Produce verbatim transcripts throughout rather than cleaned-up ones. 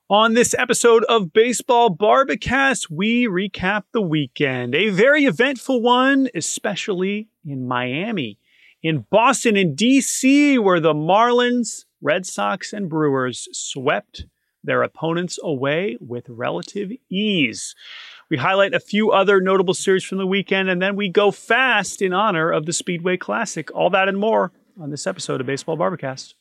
On this episode of Baseball Barbacast, we recap the weekend. A very eventful one, especially in Miami. In Boston and D C, where the Marlins, Red Sox, and Brewers swept their opponents away with relative ease. We highlight a few other notable series from the weekend, and then we go fast in honor of the Speedway Classic. All that and more on this episode of Baseball Barbacast.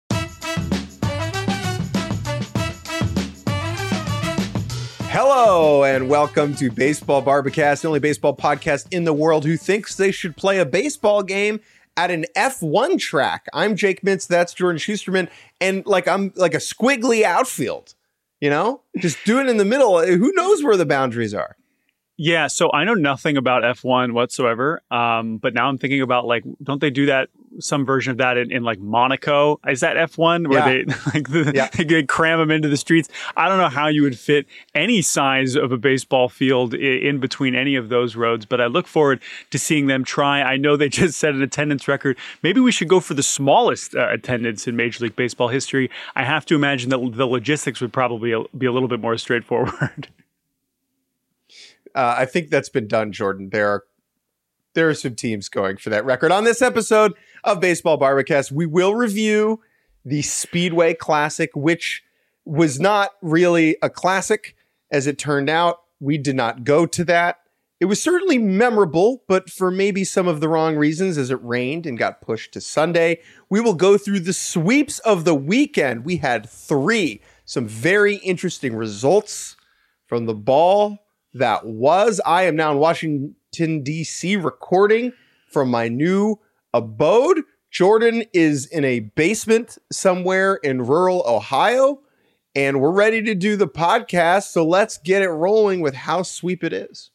Hello and welcome to Baseball Barbacast, the only baseball podcast in the world who thinks they should play a baseball game at an F one track. I'm Jake Mintz, that's Jordan Schusterman, and like I'm like a squiggly outfield, you know, just doing it in the middle. Who knows where the boundaries are? Yeah, so I know nothing about F one whatsoever, um, but now I'm thinking about, like, don't they do that, some version of that in, in like Monaco? Is that F one where yeah. they like the, yeah. they cram them into the streets? I don't know how you would fit any size of a baseball field in, in between any of those roads, but I look forward to seeing them try. I know they just set an attendance record. Maybe we should go for the smallest uh, attendance in Major League Baseball history. I have to imagine that the logistics would probably be a little bit more straightforward. Uh, I think that's been done, Jordan. There are there are some teams going for that record. On this episode of Baseball Barbacast, we will review the Speedway Classic, which was not really a classic, as it turned out. We did not go to that. It was certainly memorable, but for maybe some of the wrong reasons, as it rained and got pushed to Sunday. We will go through the sweeps of the weekend. We had three, some very interesting results from the ball that was. I am now in Washington, D C, recording from my new abode. Jordan is in a basement somewhere in rural Ohio, and we're ready to do the podcast. So let's get it rolling with how sweep it is.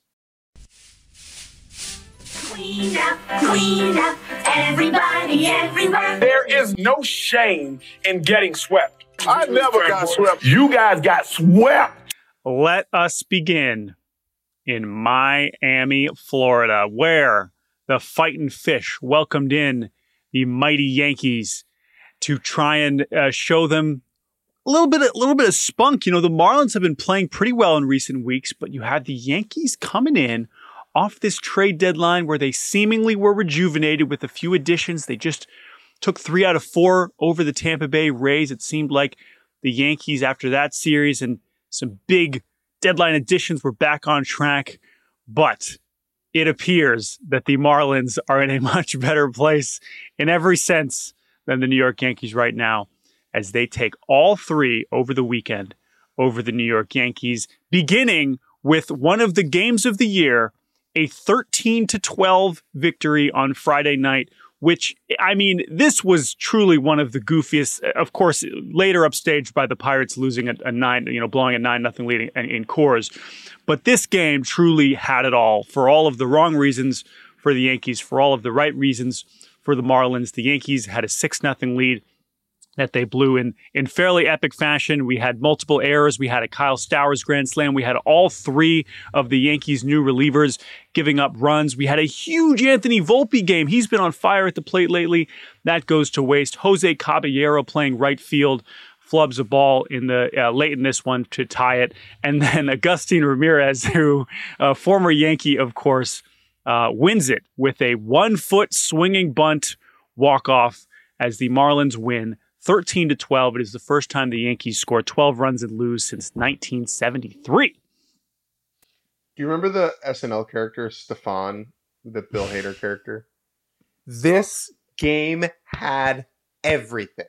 Clean up, clean up, everybody, everywhere. There is no shame in getting swept. I never got swept. You guys got swept. Let us begin in Miami, Florida, where the Fightin' Fish welcomed in the mighty Yankees to try and uh, show them a little bit, a little bit of spunk. You know, the Marlins have been playing pretty well in recent weeks, but you had the Yankees coming in off this trade deadline where they seemingly were rejuvenated with a few additions. They just took three out of four over the Tampa Bay Rays. It seemed like the Yankees, after that series and some big deadline additions, were back on track, but it appears that the Marlins are in a much better place in every sense than the New York Yankees right now, as they take all three over the weekend over the New York Yankees, beginning with one of the games of the year, a thirteen to twelve victory on Friday night, which, I mean, this was truly one of the goofiest, of course, later upstaged by the Pirates losing a, a nine, you know, blowing a nine nothing lead in, in Coors. But this game truly had it all, for all of the wrong reasons for the Yankees, for all of the right reasons for the Marlins. The Yankees had a six nothing lead that they blew in, in fairly epic fashion. We had multiple errors. We had a Kyle Stowers grand slam. We had all three of the Yankees' new relievers giving up runs. We had a huge Anthony Volpe game. He's been on fire at the plate lately. That goes to waste. Jose Caballero playing right field flubs a ball in the uh, late in this one to tie it. And then Agustin Ramirez, who, uh, former Yankee, of course, uh, wins it with a one-foot swinging bunt walk-off as the Marlins win thirteen to twelve. It is the first time the Yankees scored twelve runs and lose since nineteen seventy-three. Do you remember the S N L character, Stefan, the Bill Hader character? This game had everything.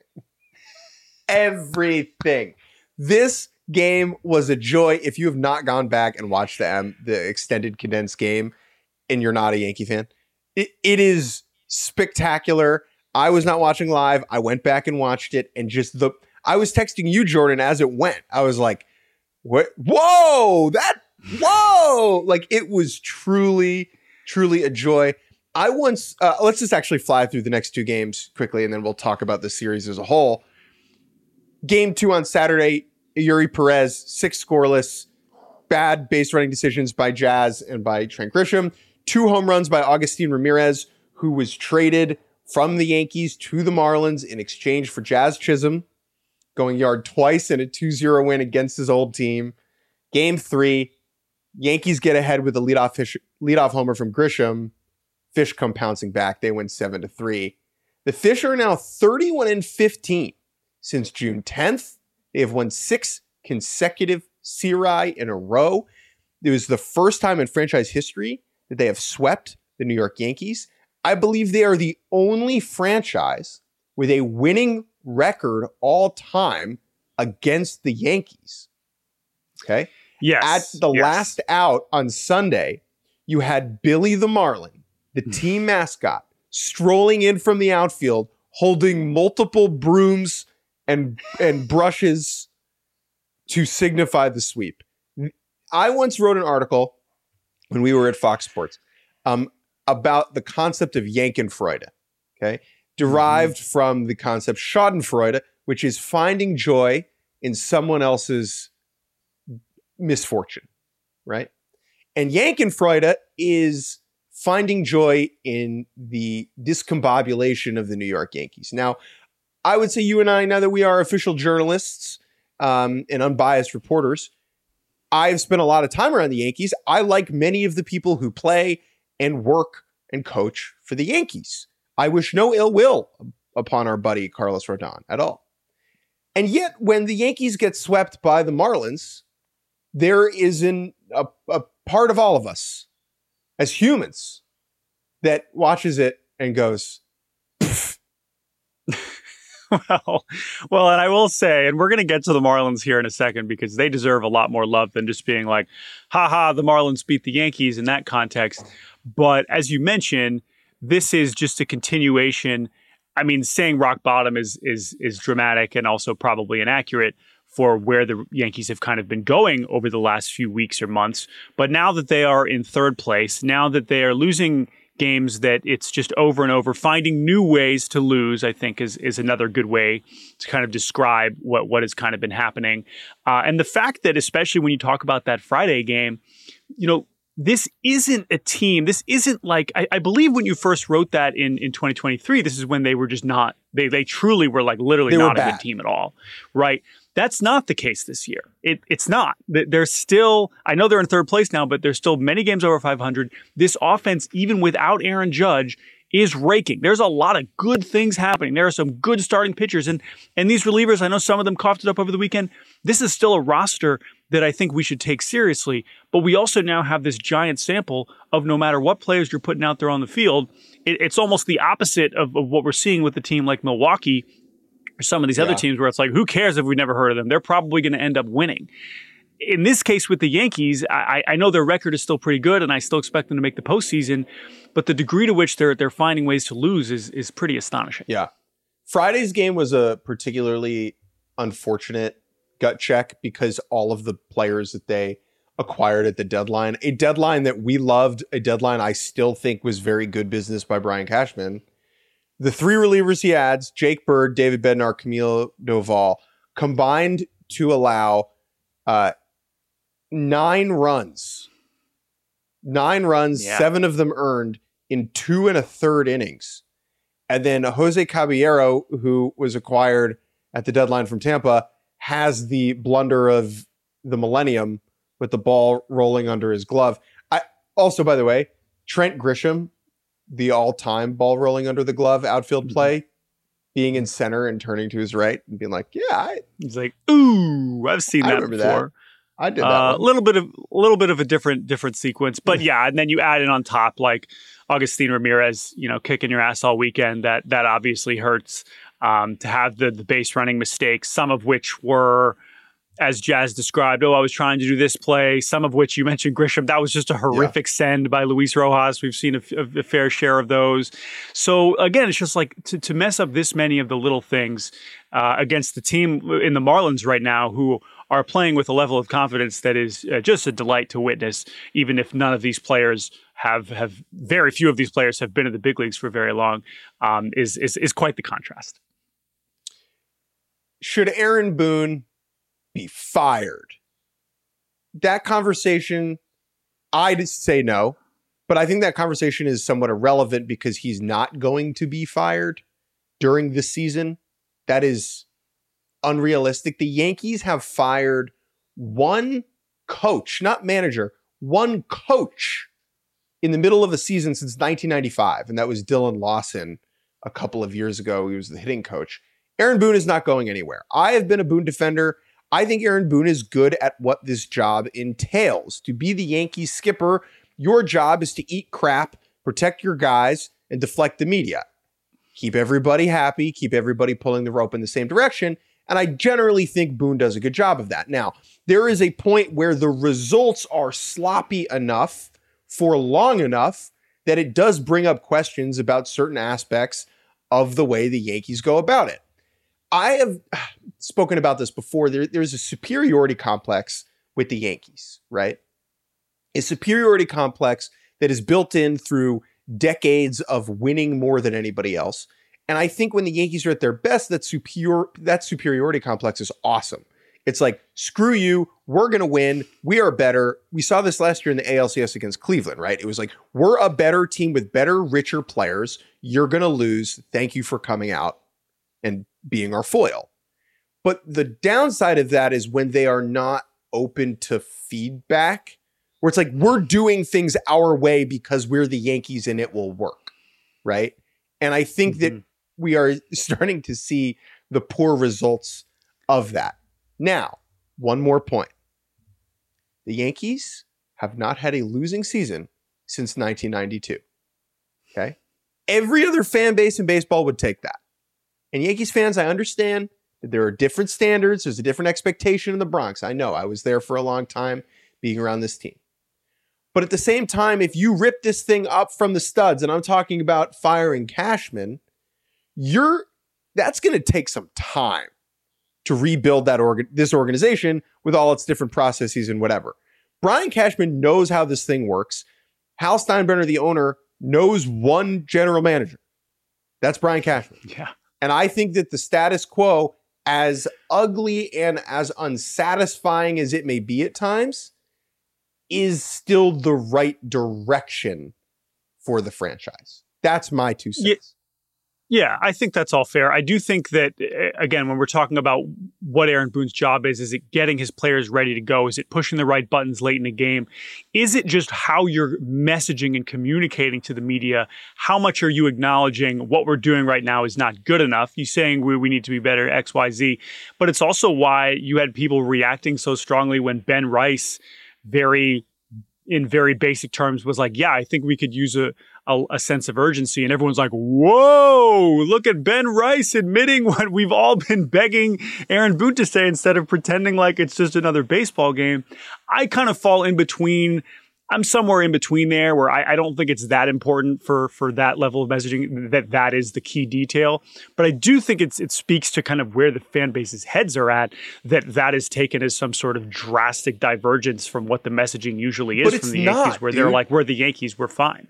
Everything. This game was a joy. If you have not gone back and watched the, um, the extended condensed game and you're not a Yankee fan, it, it is spectacular. I was not watching live. I went back and watched it, and just the I was texting you, Jordan, as it went. I was like, what? Whoa, that, whoa. Like, it was truly, truly a joy. I once, uh, let's just actually fly through the next two games quickly, and then we'll talk about the series as a whole. Game two on Saturday, Yuri Perez, six scoreless, bad base running decisions by Jazz and by Trent Grisham. Two home runs by Agustin Ramirez, who was traded from the Yankees to the Marlins in exchange for Jazz Chisholm. going yard twice in a two zero win against his old team. Game three, Yankees get ahead with a leadoff fish, leadoff homer from Grisham. Fish come pouncing back. They win seven to three. The Fish are now thirty-one and fifteen since June tenth. They have won six consecutive C R I in a row. It was the first time in franchise history that they have swept the New York Yankees. I believe they are the only franchise with a winning record all time against the Yankees. Okay? Yes. At the yes. last out on Sunday, you had Billy the Marlin, the team mascot, strolling in from the outfield, holding multiple brooms and, and brushes to signify the sweep. I once wrote an article when we were at Fox Sports um, about the concept of Yankenfreude, okay? Derived mm-hmm. from the concept Schadenfreude, which is finding joy in someone else's misfortune, right? And Yankenfreude is finding joy in the discombobulation of the New York Yankees. Now, I would say you and I, now that we are official journalists um, and unbiased reporters, I've spent a lot of time around the Yankees. I like many of the people who play and work and coach for the Yankees. I wish no ill will upon our buddy Carlos Rodon at all. And yet, when the Yankees get swept by the Marlins, there is an, a, a part of all of us as humans that watches it and goes, Well, well, and I will say, and we're going to get to the Marlins here in a second because they deserve a lot more love than just being like, ha ha, the Marlins beat the Yankees in that context. But as you mentioned, this is just a continuation. I mean, saying rock bottom is is is dramatic and also probably inaccurate for where the Yankees have kind of been going over the last few weeks or months. But now that they are in third place, now that they are losing games that it's just over and over, finding new ways to lose, I think is is another good way to kind of describe what, what has kind of been happening. Uh, and the fact that, especially when you talk about that Friday game, you know, this isn't a team. This isn't like, I, I believe when you first wrote that in, in twenty twenty-three, this is when they were just not, they they truly were like literally They were not a bad. good team at all, right? That's not the case this year. It, it's not. They're still, I know they're in third place now, but there's still many games over five hundred. This offense, even without Aaron Judge, is raking. There's a lot of good things happening. There are some good starting pitchers. And, and these relievers, I know some of them coughed it up over the weekend. This is still a roster that I think we should take seriously. But we also now have this giant sample of no matter what players you're putting out there on the field, it, it's almost the opposite of, of what we're seeing with a team like Milwaukee or some of these yeah. other teams where it's like, who cares if we've never heard of them? They're probably going to end up winning. In this case with the Yankees, I, I know their record is still pretty good and I still expect them to make the postseason, but the degree to which they're they're finding ways to lose is is pretty astonishing. Yeah. Friday's game was a particularly unfortunate gut check because all of the players that they acquired at the deadline, a deadline that we loved, a deadline I still think was very good business by Brian Cashman. The three relievers he adds, Jake Bird, David Bednar, Camilo Doval, combined to allow uh, nine runs. Nine runs, yeah. seven of them earned in two and a third innings. And then Jose Caballero, who was acquired at the deadline from Tampa, has the blunder of the millennium with the ball rolling under his glove. I also, by the way, Trent Grisham, the all-time ball rolling under the glove outfield play, being in center and turning to his right and being like, yeah, I, he's like, ooh, I've seen I that remember before. That. I did that. A uh, little bit of a little bit of a different different sequence, but yeah, and then you add in on top like Agustin Ramirez, you know, kicking your ass all weekend. That that obviously hurts. Um, to have the the base running mistakes, some of which were, as Jazz described, oh, I was trying to do this play. Some of which you mentioned Grisham. That was just a horrific yeah. send by Luis Rojas. We've seen a, a, a fair share of those. So again, it's just like to, to mess up this many of the little things uh, against the team in the Marlins right now, who are playing with a level of confidence that is uh, just a delight to witness, even if none of these players have, have very few of these players have been in the big leagues for very long, um, is, is, is quite the contrast. Should Aaron Boone be fired? That conversation, I'd say no, but I think that conversation is somewhat irrelevant because he's not going to be fired during this season. That is unrealistic. The Yankees have fired one coach, not manager, one coach in the middle of a season since nineteen ninety-five, and that was Dylan Lawson a couple of years ago. He was the hitting coach. Aaron Boone is not going anywhere. I have been a Boone defender. I think Aaron Boone is good at what this job entails. To be the Yankees skipper, your job is to eat crap, protect your guys, and deflect the media. Keep everybody happy, keep everybody pulling the rope in the same direction. And I generally think Boone does a good job of that. Now, there is a point where the results are sloppy enough for long enough that it does bring up questions about certain aspects of the way the Yankees go about it. I have spoken about this before. There, there's a superiority complex with the Yankees, right? A superiority complex that is built in through decades of winning more than anybody else. And I think when the Yankees are at their best, that superior that superiority complex is awesome. It's like, screw you, we're going to win, we are better. We saw this last year in the A L C S against Cleveland, right? It was like, we're a better team with better, richer players. You're going to lose. Thank you for coming out and being our foil. But the downside of that is when they are not open to feedback, where it's like, we're doing things our way because we're the Yankees and it will work, right? And I think mm-hmm. that we are starting to see the poor results of that. Now, one more point. The Yankees have not had a losing season since nineteen ninety-two. Okay? Every other fan base in baseball would take that. And Yankees fans, I understand that there are different standards. There's a different expectation in the Bronx. I know. I was there for a long time being around this team. But at the same time, if you rip this thing up from the studs, and I'm talking about firing Cashman, you're that's going to take some time to rebuild that organ, this organization with all its different processes and whatever. Brian Cashman knows how this thing works. Hal Steinbrenner, the owner, knows one general manager. That's Brian Cashman. Yeah. And I think that the status quo, as ugly and as unsatisfying as it may be at times, is still the right direction for the franchise. That's my two cents. Yeah. Yeah, I think that's all fair. I do think that, again, when we're talking about what Aaron Boone's job is, is it getting his players ready to go? Is it pushing the right buttons late in the game? Is it just how you're messaging and communicating to the media? How much are you acknowledging what we're doing right now is not good enough? You saying we, we need to be better, X, Y, Z. But it's also why you had people reacting so strongly when Ben Rice, very in very basic terms, was like, yeah, I think we could use a A, a sense of urgency. And everyone's like, whoa, look at Ben Rice admitting what we've all been begging Aaron Boone to say instead of pretending like it's just another baseball game. I kind of fall in between. I'm somewhere in between there where I, I don't think it's that important for, for that level of messaging, that that is the key detail. But I do think it's it speaks to kind of where the fan base's heads are at, that that is taken as some sort of drastic divergence from what the messaging usually is from the not, Yankees, where dude. they're like, we're the Yankees, we're fine.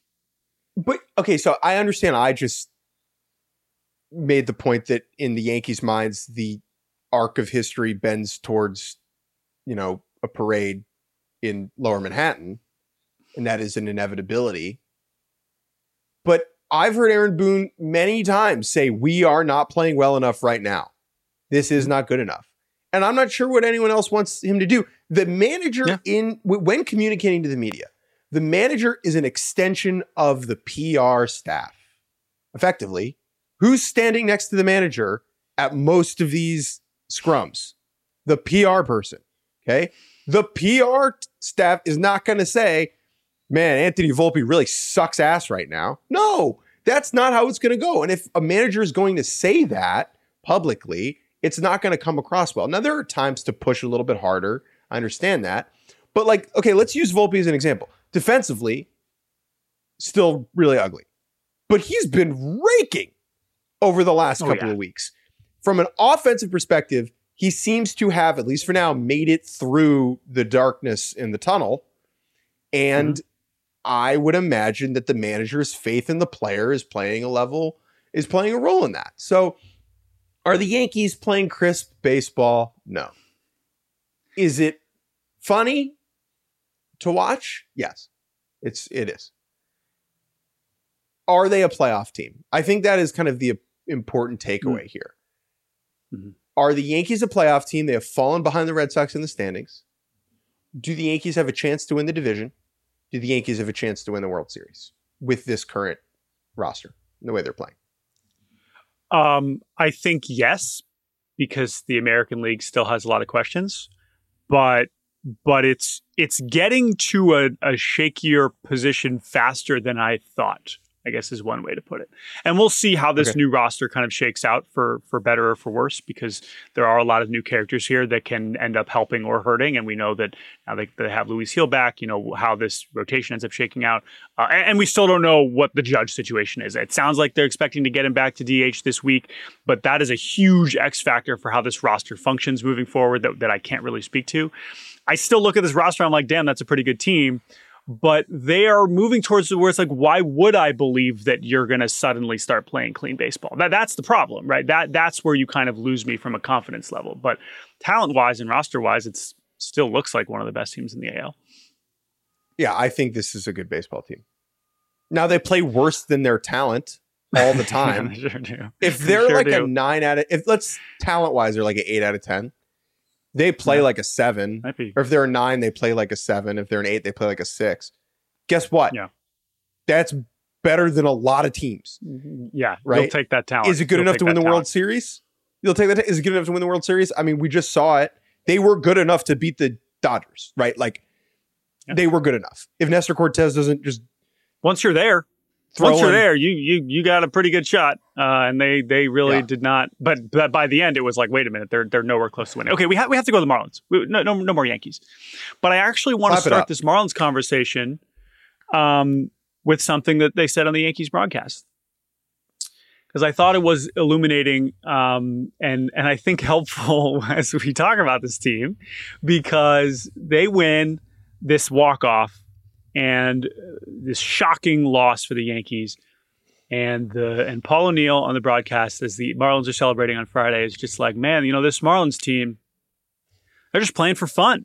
But, okay, so I understand. I just made the point that in the Yankees' minds, the arc of history bends towards, you know, a parade in Lower Manhattan, and that is an inevitability. But I've heard Aaron Boone many times say, we are not playing well enough right now. This is not good enough. And I'm not sure what anyone else wants him to do. The manager, yeah. in when communicating to the media, the manager is an extension of the P R staff. Effectively, who's standing next to the manager at most of these scrums? The P R person, okay? The P R staff is not going to say, man, Anthony Volpe really sucks ass right now. No, that's not how it's going to go. And if a manager is going to say that publicly, it's not going to come across well. Now, there are times to push a little bit harder. I understand that. But like, okay, let's use Volpe as an example. Defensively, still really ugly. But he's been raking over the last oh, couple yeah. of weeks. From an offensive perspective, he seems to have, at least for now, made it through the darkness in the tunnel. And mm-hmm. I would imagine that the manager's faith in the player is playing a level, is playing a role in that. So are the Yankees playing crisp baseball? No. Is it funny to watch? Yes, it's, it is. Are they a playoff team? I think that is kind of the important takeaway mm-hmm. here. Mm-hmm. Are the Yankees a playoff team? They have fallen behind the Red Sox in the standings. Do the Yankees have a chance to win the division? Do the Yankees have a chance to win the World Series with this current roster and the way they're playing? Um, I think yes, because the American League still has a lot of questions, but but it's it's getting to a, a shakier position faster than I thought, I guess is one way to put it. And we'll see how this okay. new roster kind of shakes out for for better or for worse, because there are a lot of new characters here that can end up helping or hurting. And we know that now they, they have Luis Gil back, you know, how this rotation ends up shaking out. Uh, and, and we still don't know what the Judge situation is. It sounds like they're expecting to get him back to D H this week, but that is a huge X factor for how this roster functions moving forward that, that I can't really speak to. I still look at this roster, I'm like, damn, that's a pretty good team. But they are moving towards where it's like, why would I believe that you're going to suddenly start playing clean baseball? That That's the problem, right? That That's where you kind of lose me from a confidence level. But talent-wise and roster-wise, it still looks like one of the best teams in the A L. Yeah, I think this is a good baseball team. Now, they play worse than their talent all the time. Yeah, they sure do. If they're sure like do. a nine out of, if let's talent-wise, they're like an eight out of ten. They play yeah. like a seven. Or if they're a nine, they play like a seven. If they're an eight, they play like a six. Guess what? Yeah. That's better than a lot of teams. Yeah. Right? You'll take that talent. Is it good You'll enough to win the talent. World Series? You'll take that. Is it good enough to win the World Series? I mean, we just saw it. They were good enough to beat the Dodgers, right? Like, yeah. they were good enough. If Nestor Cortez doesn't just... Once you're there, once you're there, you you you got a pretty good shot. Uh, and they they really yeah. did not. But, but by the end, it was like, wait a minute, they're they're nowhere close to winning. Okay, we have we have to go to the Marlins. We, no, no no more Yankees. But I actually want to start this Marlins conversation um, with something that they said on the Yankees broadcast, because I thought it was illuminating um, and and I think helpful as we talk about this team, because they win this walk-off and this shocking loss for the Yankees. And the and Paul O'Neill on the broadcast, as the Marlins are celebrating on Friday, is just like, man, you know, this Marlins team, they're just playing for fun,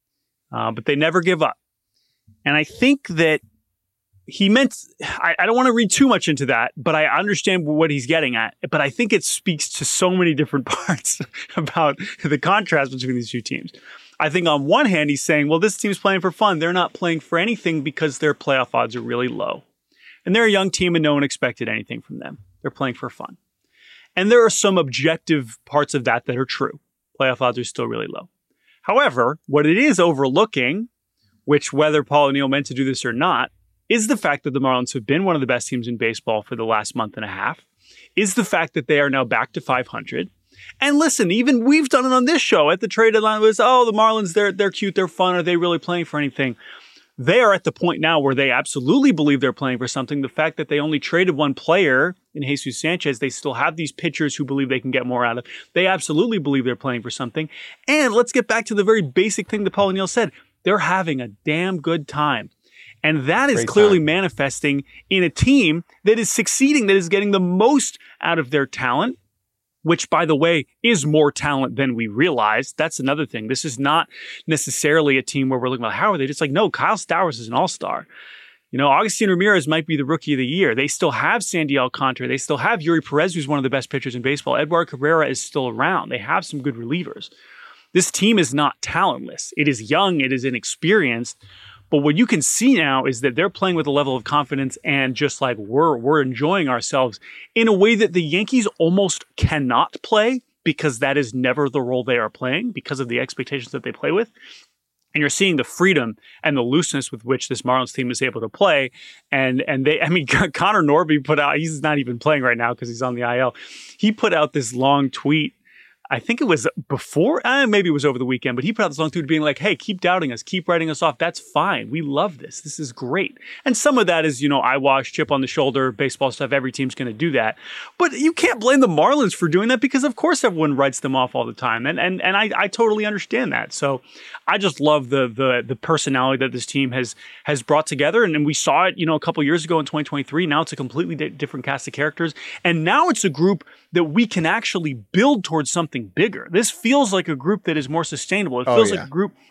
uh, but they never give up. And I think that he meant, I, I don't want to read too much into that, but I understand what he's getting at. But I think it speaks to so many different parts about the contrast between these two teams. I think on one hand, he's saying, well, this team's playing for fun. They're not playing for anything because their playoff odds are really low. And they're a young team and no one expected anything from them. They're playing for fun. And there are some objective parts of that that are true. Playoff odds are still really low. However, what it is overlooking, which whether Paul O'Neill meant to do this or not, is the fact that the Marlins have been one of the best teams in baseball for the last month and a half, is the fact that they are now back to five hundred. And listen, even we've done it on this show at the trade deadline. It was, oh, the Marlins, they're they're cute, they're fun. Are they really playing for anything? They are at the point now where they absolutely believe they're playing for something. The fact that they only traded one player in Jesus Sanchez, they still have these pitchers who believe they can get more out of. They absolutely believe they're playing for something. And let's get back to the very basic thing that Paul O'Neill said. They're having a damn good time. And that is Great clearly time. manifesting in a team that is succeeding, that is getting the most out of their talent, which, by the way, is more talent than we realized. That's another thing. This is not necessarily a team where we're looking about, how are they? Just like, no, Kyle Stowers is an all-star. You know, Agustin Ramirez might be the rookie of the year. They still have Sandy Alcantara. They still have Yuri Perez, who's one of the best pitchers in baseball. Edward Cabrera is still around. They have some good relievers. This team is not talentless. It is young. It is inexperienced. But what you can see now is that they're playing with a level of confidence and just like we're we're enjoying ourselves in a way that the Yankees almost cannot play, because that is never the role they are playing because of the expectations that they play with. And you're seeing the freedom and the looseness with which this Marlins team is able to play. And and they, I mean, Connor Norby put out, he's not even playing right now because he's on the I L. He put out this long tweet. I think it was before, uh, maybe it was over the weekend, but he put out this long tweet being like, hey, keep doubting us, keep writing us off. That's fine. We love this. This is great. And some of that is, you know, eyewash, chip on the shoulder, baseball stuff. Every team's going to do that. But you can't blame the Marlins for doing that, because of course everyone writes them off all the time. And and and I, I totally understand that. So I just love the the the personality that this team has has brought together. And, and we saw it, you know, a couple years ago in twenty twenty-three. Now it's a completely di- different cast of characters. And now it's a group that we can actually build towards something bigger. This feels like a group that is more sustainable. It feels oh, yeah. like a group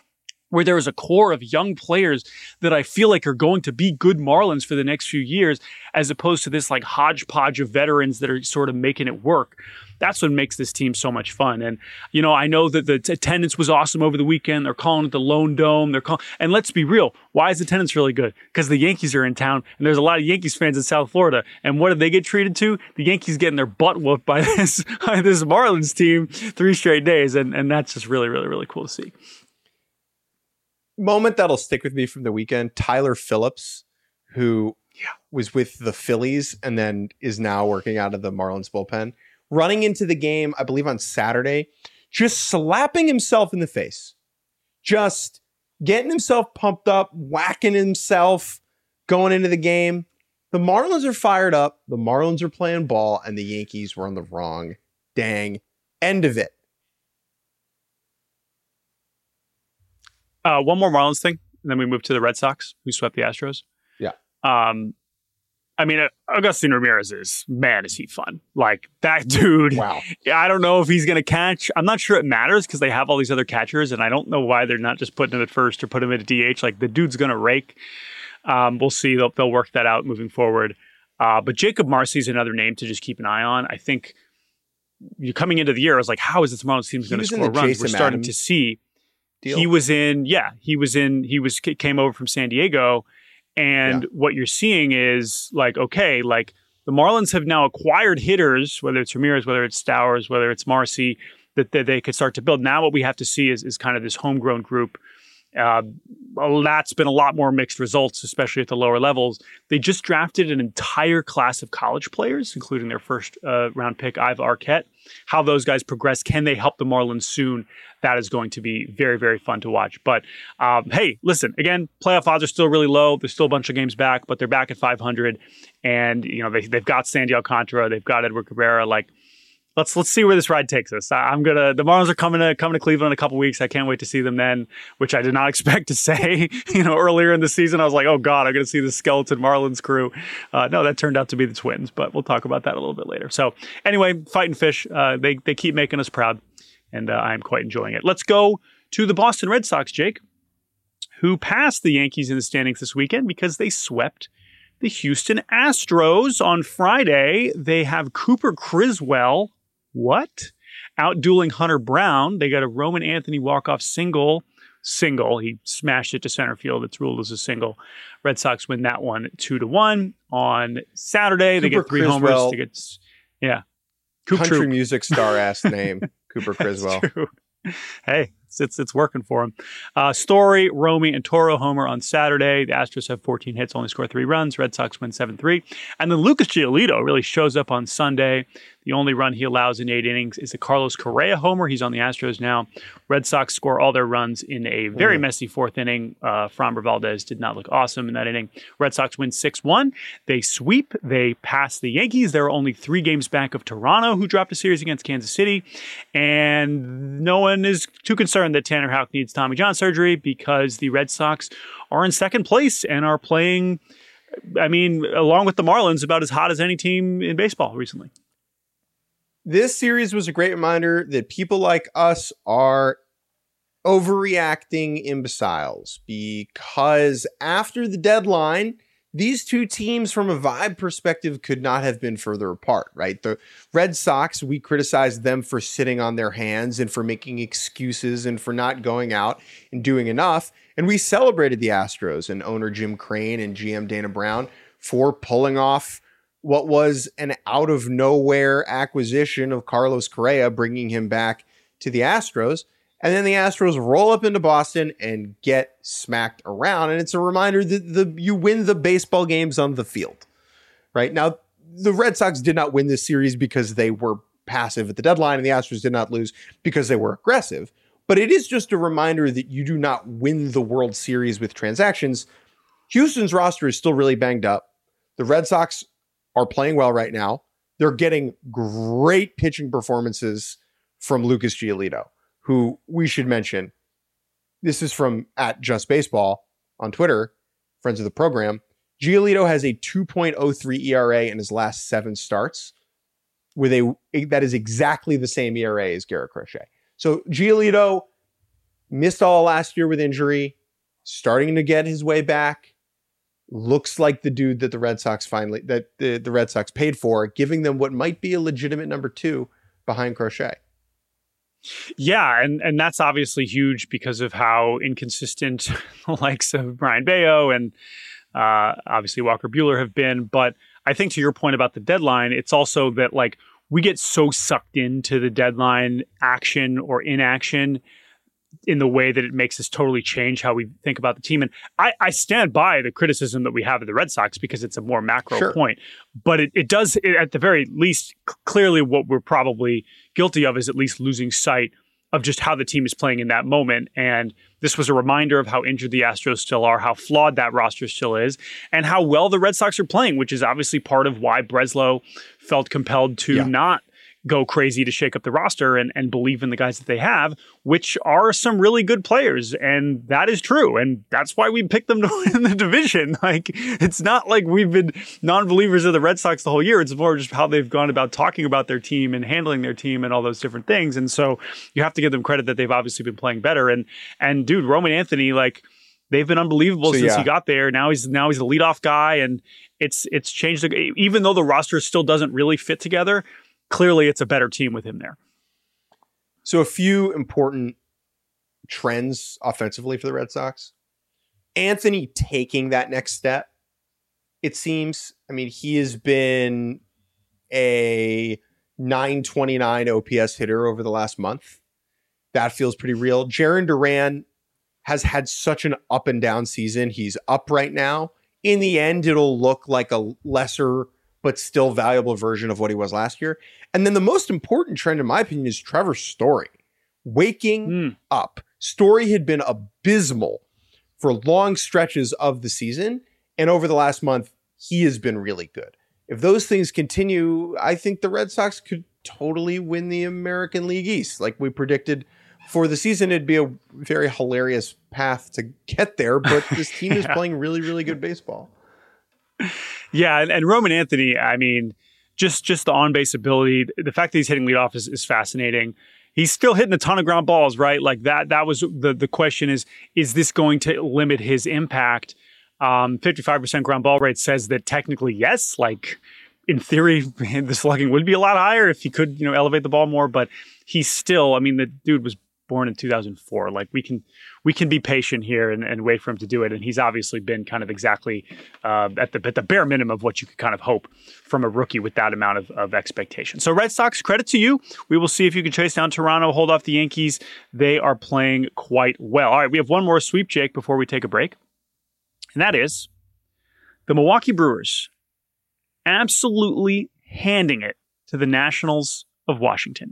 where there is a core of young players that I feel like are going to be good Marlins for the next few years, as opposed to this like hodgepodge of veterans that are sort of making it work. That's what makes this team so much fun. And, you know, I know that the t- attendance was awesome over the weekend. They're calling it the Lone Dome. They're calling, and let's be real. Why is attendance really good? Because the Yankees are in town, and there's a lot of Yankees fans in South Florida. And what did they get treated to? The Yankees getting their butt whooped by this, by this Marlins team three straight days. And, and that's just really, really, really cool to see. Moment that'll stick with me from the weekend, Tyler Phillips, who yeah. was with the Phillies and then is now working out of the Marlins bullpen, running into the game, I believe on Saturday, just slapping himself in the face, just getting himself pumped up, whacking himself, going into the game. The Marlins are fired up, the Marlins are playing ball, and the Yankees were on the wrong dang end of it. Uh, one more Marlins thing, and then we move to the Red Sox, who swept the Astros. Yeah. Um, I mean, uh, Agustin Ramirez is, man, is he fun. Like, that dude. Wow. I don't know if he's going to catch. I'm not sure it matters because they have all these other catchers, and I don't know why they're not just putting him at first or put him at D H. Like, the dude's going to rake. Um, we'll see. They'll, they'll work that out moving forward. Uh, but Jacob Marcy is another name to just keep an eye on. I think you coming into the year, I was like, how is this Marlins team going to score runs? Jason We're starting Adams to see. Deal. He was in, yeah, he was in, he was, came over from San Diego. And yeah. what you're seeing is like, okay, like the Marlins have now acquired hitters, whether it's Ramirez, whether it's Stowers, whether it's Marcy, that, that they could start to build. Now what we have to see is, is kind of this homegrown group. Uh, that's been a lot more mixed results, especially at the lower levels. They just drafted an entire class of college players, including their first uh, round pick, Iva Arquette. How those guys progress, can they help the Marlins soon? That is going to be very, very fun to watch. But um, hey, listen, again, playoff odds are still really low. There's still a bunch of games back, but they're back at five hundred. And, you know, they, they've got Sandy Alcantara. They've got Edward Cabrera. Like, let's let's see where this ride takes us. I'm going to, the Marlins are coming to coming to Cleveland in a couple weeks. I can't wait to see them then, which I did not expect to say, you know, earlier in the season. I was like, oh God, I'm going to see the skeleton Marlins crew. Uh, no, that turned out to be the Twins, but we'll talk about that a little bit later. So anyway, Fighting Fish, uh, they, they keep making us proud. And uh, I'm quite enjoying it. Let's go to the Boston Red Sox, Jake, who passed the Yankees in the standings this weekend because they swept the Houston Astros on Friday. They have Cooper Criswell, what? Outdueling Hunter Brown. They got a Roman Anthony walk-off single. Single. He smashed it to center field. It's ruled as a single. Red Sox win that one two to one on Saturday. Cooper they get three Criswell, homers. They get, yeah. Coop country Troop. music star ass name. Cooper Criswell. Hey, it's, it's it's working for him. Uh, Story, Romy, and Toro homer on Saturday. The Astros have fourteen hits, only score three runs. Red Sox win seven three. And then Lucas Giolito really shows up on Sunday. The only run he allows in eight innings is a Carlos Correa homer. He's on the Astros now. Red Sox score all their runs in a very mm. messy fourth inning. Uh, Framber Valdez did not look awesome in that inning. Red Sox win six one. They sweep. They pass the Yankees. They're only three games back of Toronto, who dropped a series against Kansas City. And no one is too concerned that Tanner Houck needs Tommy John surgery because the Red Sox are in second place and are playing, I mean, along with the Marlins, about as hot as any team in baseball recently. This series was a great reminder that people like us are overreacting imbeciles because after the deadline, these two teams from a vibe perspective could not have been further apart, right? The Red Sox, we criticized them for sitting on their hands and for making excuses and for not going out and doing enough. And we celebrated the Astros and owner Jim Crane and G M Dana Brown for pulling off what was an out of nowhere acquisition of Carlos Correa, bringing him back to the Astros. And then the Astros roll up into Boston and get smacked around. And it's a reminder that the you win the baseball games on the field, right? Now, the Red Sox did not win this series because they were passive at the deadline, and the Astros did not lose because they were aggressive. But it is just a reminder that you do not win the World Series with transactions. Houston's roster is still really banged up. The Red Sox are playing well right now. They're getting great pitching performances from Lucas Giolito, who we should mention. This is from at Just Baseball on Twitter, friends of the program. Giolito has a two point oh three E R A in his last seven starts, with a that is exactly the same E R A as Garrett Crochet. So Giolito Missed all last year with injury, starting to get his way back. Looks like the dude that the Red Sox finally, that the, the Red Sox paid for, giving them what might be a legitimate number two behind Crochet. Yeah, and and that's obviously huge because of how inconsistent the likes of Brian Bayo and uh, obviously Walker Buehler have been. But I think to your point about the deadline, it's also that like we get so sucked into the deadline action or inaction in the way that it makes us totally change how we think about the team. And I, I stand by the criticism that we have of the Red Sox because it's a more macro Sure. point. But it, it does, it, at the very least, c- clearly what we're probably guilty of is at least losing sight of just how the team is playing in that moment. And this was a reminder of how injured the Astros still are, how flawed that roster still is, and how well the Red Sox are playing, which is obviously part of why Breslow felt compelled to Yeah. not go crazy to shake up the roster and, and believe in the guys that they have, which are some really good players. And that is true. And that's why we picked them to win the division. Like, it's not like we've been non-believers of the Red Sox the whole year. It's more just how they've gone about talking about their team and handling their team and all those different things. And so you have to give them credit that they've obviously been playing better. And, and dude, Roman Anthony, like, they've been unbelievable So, since yeah. he got there. Now he's now he's the leadoff guy, and it's it's changed. The, even though the roster still doesn't really fit together, clearly it's a better team with him there. So a few important trends offensively for the Red Sox. Anthony taking that next step, it seems. I mean, he has been a nine twenty-nine O P S hitter over the last month. That feels pretty real. Jarren Duran has had such an up and down season. He's up right now. In the end, it'll look like a lesser but still valuable version of what he was last year. And then the most important trend, in my opinion, is Trevor Story. Waking Mm. up. Story had been abysmal for long stretches of the season. And over the last month, he has been really good. If those things continue, I think the Red Sox could totally win the American League East. Like we predicted for the season, it'd be a very hilarious path to get there. But this team is Yeah. playing really, really good baseball. Yeah, and, and Roman Anthony, I mean, just just the on-base ability, the fact that he's hitting leadoff is, is fascinating. He's still hitting a ton of ground balls, right? Like that. That was the the question: is is this going to limit his impact? Um, fifty-five percent ground ball rate says that technically yes. Like in theory, the slugging would be a lot higher if he could, you know, elevate the ball more. But he's still, I mean, the dude was born in two thousand four. Like we can we can be patient here and, and wait for him to do it. And he's obviously been kind of exactly uh, at the at the bare minimum of what you could kind of hope from a rookie with that amount of, of expectation. So Red Sox, credit to you. We will see if you can chase down Toronto, hold off the Yankees. They are playing quite well. All right, we have one more sweep, Jake, before we take a break. And that is the Milwaukee Brewers absolutely handing it to the Nationals of Washington.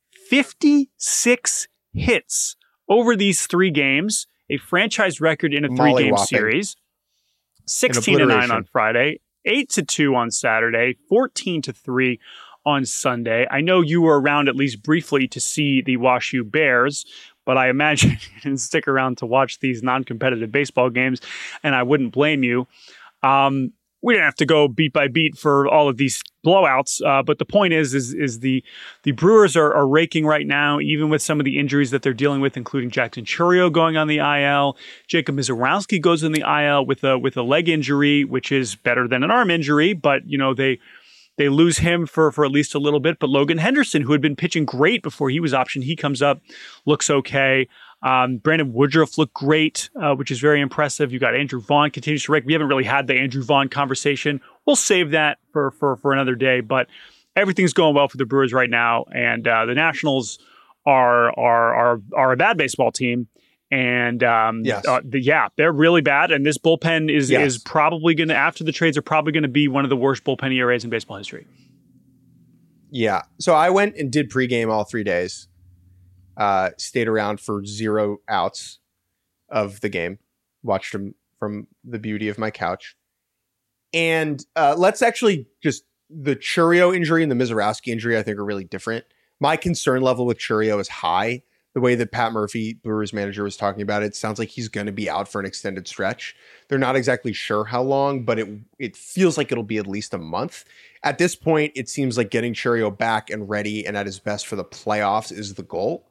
fifty-six hits over these three games, a franchise record in a three-game Mollywhopping. series. sixteen to nine obliteration. on Friday, eight to two on Saturday, fourteen to three on Sunday. I know you were around at least briefly to see the WashU Bears, but I imagine you didn't stick around to watch these non-competitive baseball games, and I wouldn't blame you. Um, we didn't have to go beat by beat for all of these blowouts, uh, but the point is, is, is the the Brewers are, are raking right now, even with some of the injuries that they're dealing with, including Jackson Chourio going on the I L. Jacob Mizorowski goes on the I L with a with a leg injury, which is better than an arm injury, but you know they they lose him for for at least a little bit. But Logan Henderson, who had been pitching great before he was optioned, he comes up, looks okay. Um, Brandon Woodruff looked great, uh, which is very impressive. You got Andrew Vaughn continues to rake. We haven't really had the Andrew Vaughn conversation. We'll save that for for for another day. But everything's going well for the Brewers right now, and uh, the Nationals are are are are a bad baseball team. And um, Yes. uh, the, yeah, they're really bad. And this bullpen is Yes. is probably going to, after the trades, are probably going to be one of the worst bullpen E R As in baseball history. Yeah. So I went and did pregame all three days. Uh, stayed around for zero outs of the game. Watched them from the beauty of my couch. And uh, let's actually just, the Chourio injury and the Mizorowski injury, I think, are really different. My concern level with Chourio is high. The way that Pat Murphy, Brewers manager, was talking about it, sounds like he's going to be out for an extended stretch. They're not exactly sure how long, but it it feels like it'll be at least a month. At this point, it seems like getting Chourio back and ready and at his best for the playoffs is the goal.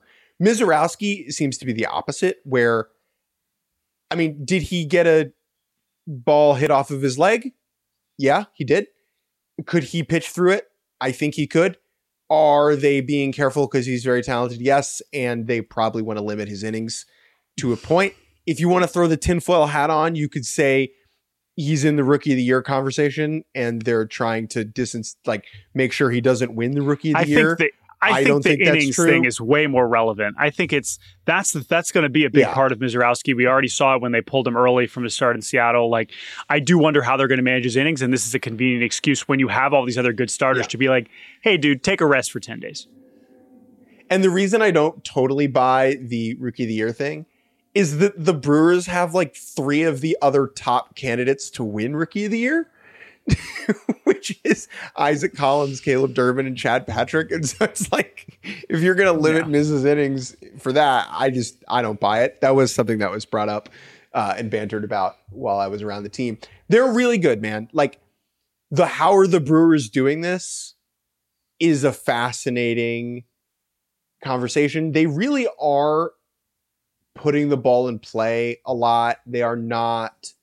Mizorowski seems to be the opposite, where, I mean, did he get a ball hit off of his leg? Yeah, he did. Could he pitch through it? I think he could. Are they being careful because he's very talented? Yes, and they probably want to limit his innings to a point. If you want to throw the tinfoil hat on, you could say he's in the Rookie of the Year conversation, and they're trying to distance, like, make sure he doesn't win the Rookie of the I Year. Think that, I, I think don't the think that's innings true. thing is way more relevant. I think it's that's that's going to be a big Yeah. part of Mizorowski. We already saw it when they pulled him early from his start in Seattle. Like, I do wonder how they're going to manage his innings, and this is a convenient excuse when you have all these other good starters Yeah. to be like, "Hey, dude, take a rest for ten days." And the reason I don't totally buy the Rookie of the Year thing is that the Brewers have like three of the other top candidates to win Rookie of the Year, which is Isaac Collins, Caleb Durbin, and Chad Patrick. And so it's like, if you're going to limit Yeah. Miz's innings for that, I just, I don't buy it. That was something that was brought up uh, and bantered about while I was around the team. They're really good, man. Like, the how are the Brewers doing this is a fascinating conversation. They really are putting the ball in play a lot. They are not,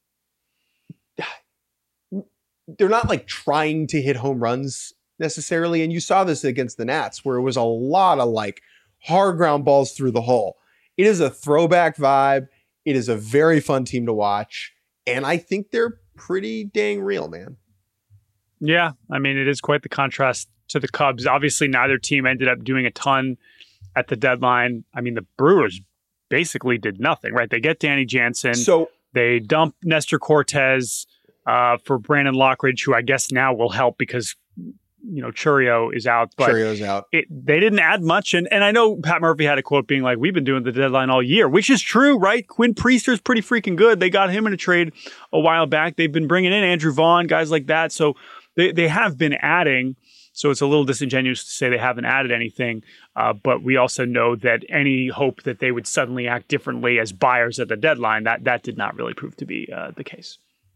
they're not like trying to hit home runs necessarily. And you saw this against the Nats, where it was a lot of like hard ground balls through the hole. It is a throwback vibe. It is a very fun team to watch. And I think they're pretty dang real, man. Yeah, I mean, it is quite the contrast to the Cubs. Obviously, neither team ended up doing a ton at the deadline. I mean, the Brewers basically did nothing, right? They get Danny Jansen. So They dump Nestor Cortez uh, for Brandon Lockridge, who I guess now will help because, you know, Churio is out. But Churio's out. it, they didn't add much. And, and I know Pat Murphy had a quote being like, we've been doing the deadline all year, which is true, right? Quinn Priester's pretty freaking good. They got him in a trade a while back. They've been bringing in Andrew Vaughn, guys like that. So they, they have been adding. So it's a little disingenuous to say they haven't added anything. Uh, but we also know that any hope that they would suddenly act differently as buyers at the deadline, that that did not really prove to be uh, the case.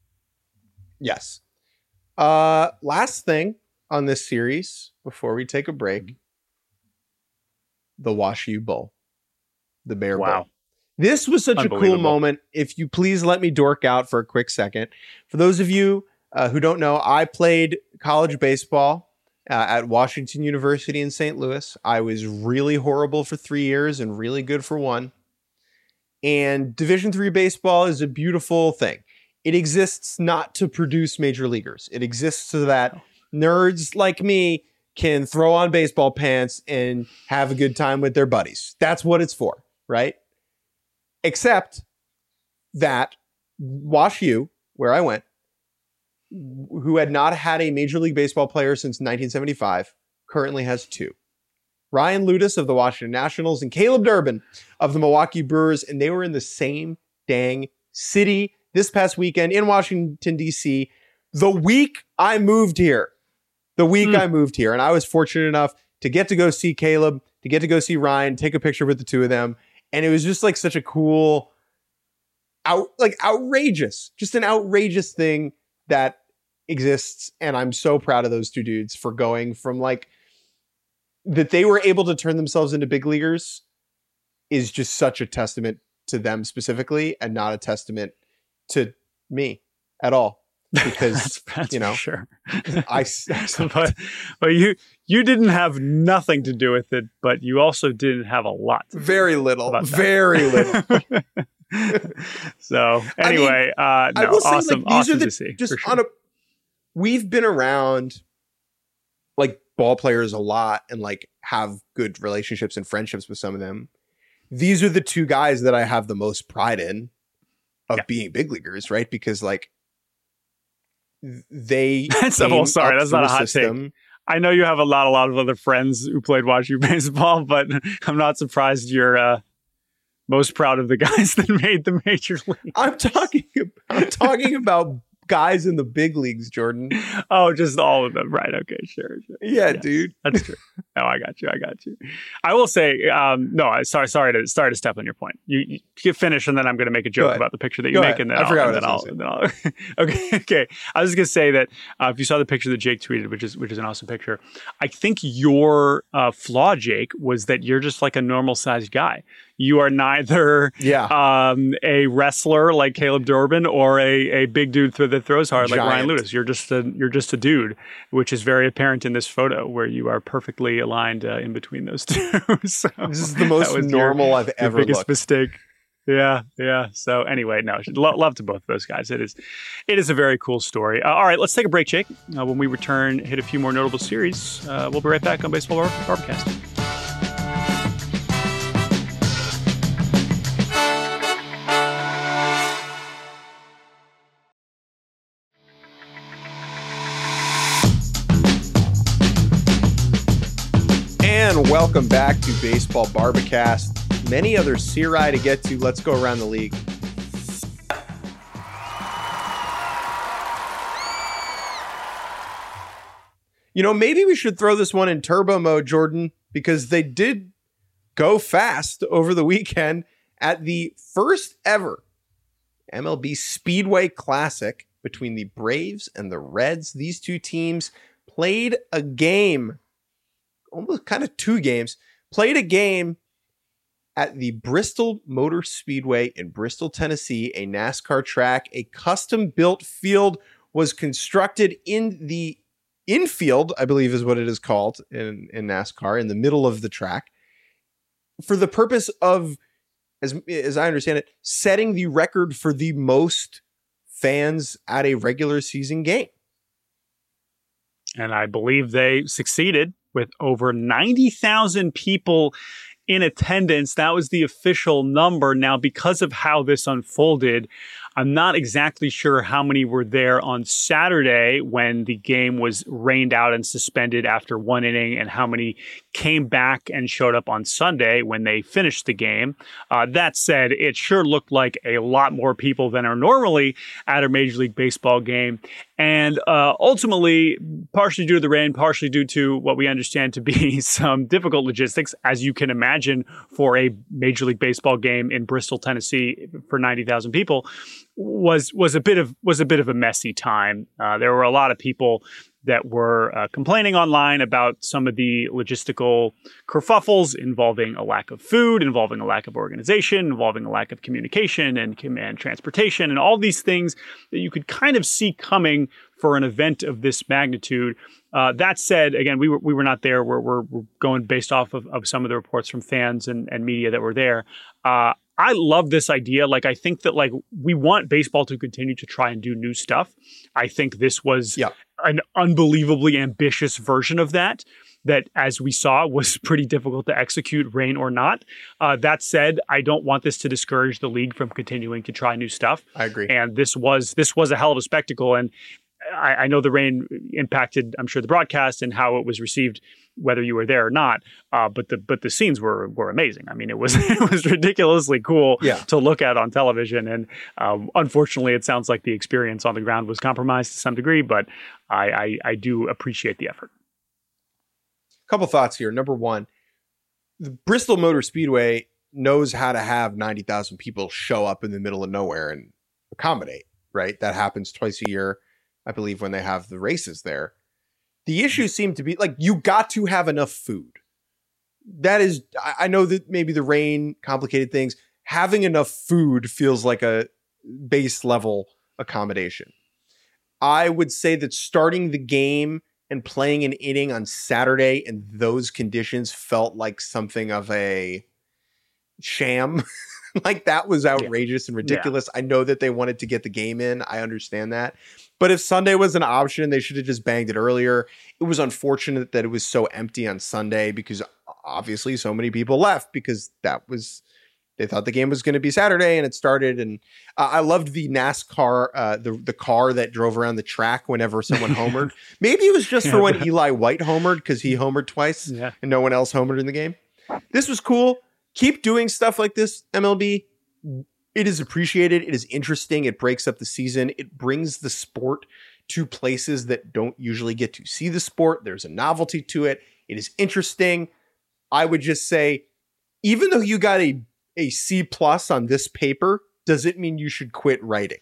Yes. Uh, last thing on this series before we take a break, the Wash U Bowl, the Bear Wow. Bowl. This was such a cool Unbelievable. moment. If you please let me dork out for a quick second. For those of you uh, who don't know, I played college baseball uh, at Washington University in Saint Louis. I was really horrible for three years and really good for one. And Division three baseball is a beautiful thing. It exists not to produce major leaguers. It exists so that nerds like me can throw on baseball pants and have a good time with their buddies. That's what it's for, right? Except that Wash U, where I went, who had not had a Major League Baseball player since nineteen seventy-five, currently has two. Ryan Ludus of the Washington Nationals and Caleb Durbin of the Milwaukee Brewers, and they were in the same dang city this past weekend in Washington, D C, the week I moved here. The week Mm. I moved here. And I was fortunate enough to get to go see Caleb, to get to go see Ryan, take a picture with the two of them. And it was just like such a cool, out like outrageous, just an outrageous thing that exists. And I'm so proud of those two dudes for going from like, that they were able to turn themselves into big leaguers is just such a testament to them specifically and not a testament to me at all. Because, That's, that's you know, for sure. I, but but you you didn't have nothing to do with it, but you also didn't have a lot. To do very little, about that. very little. So anyway, uh, I no, will say, awesome, like, these awesome are the, to see. just for sure. on a, we've been around like ball players a lot and like have good relationships and friendships with some of them. These are the two guys that I have the most pride in of Yeah. being big leaguers, right? Because like they, That's a came whole- sorry, up that's not through a hot take. system. I know you have a lot, a lot of other friends who played Watch U baseball, but I'm not surprised you're uh, most proud of the guys that made the major league. I'm talking, I'm talking about guys in the big leagues, Jordan. Oh, just all of them. Right. Okay. Sure. sure. Yeah, Yes, dude. That's true. No, I got you. I got you. I will say, um, no, I sorry, sorry to sorry to step on your point. You, you get finished, and then I'm going to make a Go joke ahead. about the picture that you Go make, ahead. and then I I'll, forgot and what then I I'll, was and then I'll okay. Okay. I was going to say that uh, if you saw the picture that Jake tweeted, which is which is an awesome picture, I think your uh, flaw, Jake, was that you're just like a normal sized guy. You are neither Yeah. um, a wrestler like Caleb Durbin or a, a big dude th- that throws hard like Ryan Giant. Lewis. You're just a you're just a dude, which is very apparent in this photo where you are perfectly aligned uh, in between those two. So This is the most that was your- normal I've your ever biggest looked. mistake. Yeah, yeah. So anyway, no, lo- love to both of those guys. It is, it is a very cool story. Uh, all right, let's take a break, Jake. Uh, when we return, hit a few more notable series. Uh, we'll be right back on Baseball Bar- Barbacast. And welcome back to Baseball Barbacast. Many other Serie to get to. Let's go around the league. You know, maybe we should throw this one in turbo mode, Jordan, because they did go fast over the weekend at the first ever M L B Speedway Classic between the Braves and the Reds. These two teams played a game, almost kind of two games, played a game at the Bristol Motor Speedway in Bristol, Tennessee, a NASCAR track. A custom-built field was constructed in the infield, I believe is what it is called in, in NASCAR, in the middle of the track, for the purpose of, as, as I understand it, setting the record for the most fans at a regular season game. And I believe they succeeded with over ninety thousand people in attendance. That was the official number. Now, because of how this unfolded, I'm not exactly sure how many were there on Saturday when the game was rained out and suspended after one inning, and how many came back and showed up on Sunday when they finished the game. Uh, that said, it sure looked like a lot more people than are normally at a Major League Baseball game. And uh, ultimately, partially due to the rain, partially due to what we understand to be some difficult logistics, as you can imagine, for a Major League Baseball game in Bristol, Tennessee, for ninety thousand people, was was a bit of was a bit of a messy time. Uh, there were a lot of people that were uh, complaining online about some of the logistical kerfuffles involving a lack of food, involving a lack of organization, involving a lack of communication and command transportation, and all these things that you could kind of see coming for an event of this magnitude. Uh, that said, again, we were we were not there. We're we're, we're going based off of, of some of the reports from fans and, and media that were there. Uh, I love this idea. Like, I think that like we want baseball to continue to try and do new stuff. I think this was Yeah. an unbelievably ambitious version of that, that, as we saw, was pretty difficult to execute, rain or not. Uh, that said, I don't want this to discourage the league from continuing to try new stuff. I agree. And this was this was a hell of a spectacle. And I, I know the rain impacted, I'm sure, the broadcast and how it was received, whether you were there or not. Uh, but the but the scenes were were amazing. I mean, it was it was ridiculously cool Yeah. to look at on television. And um, unfortunately, it sounds like the experience on the ground was compromised to some degree. But I I, I do appreciate the effort. Couple thoughts here. Number one, the Bristol Motor Speedway knows how to have ninety thousand people show up in the middle of nowhere and accommodate, right? That happens twice a year, I believe, when they have the races there. The issue seemed to be like, you got to have enough food. That is, I I know that maybe the rain complicated things. Having enough food feels like a base level accommodation. I would say that starting the game and playing an inning on Saturday in those conditions felt like something of a sham. Like, that was outrageous and ridiculous. I know that they wanted to get the game in. I understand that. But if Sunday was an option, they should have just banged it earlier. It was unfortunate that it was so empty on Sunday because obviously so many people left because that was, they thought the game was going to be Saturday and it started. And uh, I loved the NASCAR, uh, the, the car that drove around the track whenever someone homered. Maybe it was just for when Eli White homered because he homered twice Yeah. and no one else homered in the game. This was cool. Keep doing stuff like this, M L B. it is appreciated. It is interesting. It breaks up the season. It brings the sport to places that don't usually get to see the sport. There's a novelty to it. It is interesting. I would just say, even though you got a, a C plus on this paper, does it mean you should quit writing?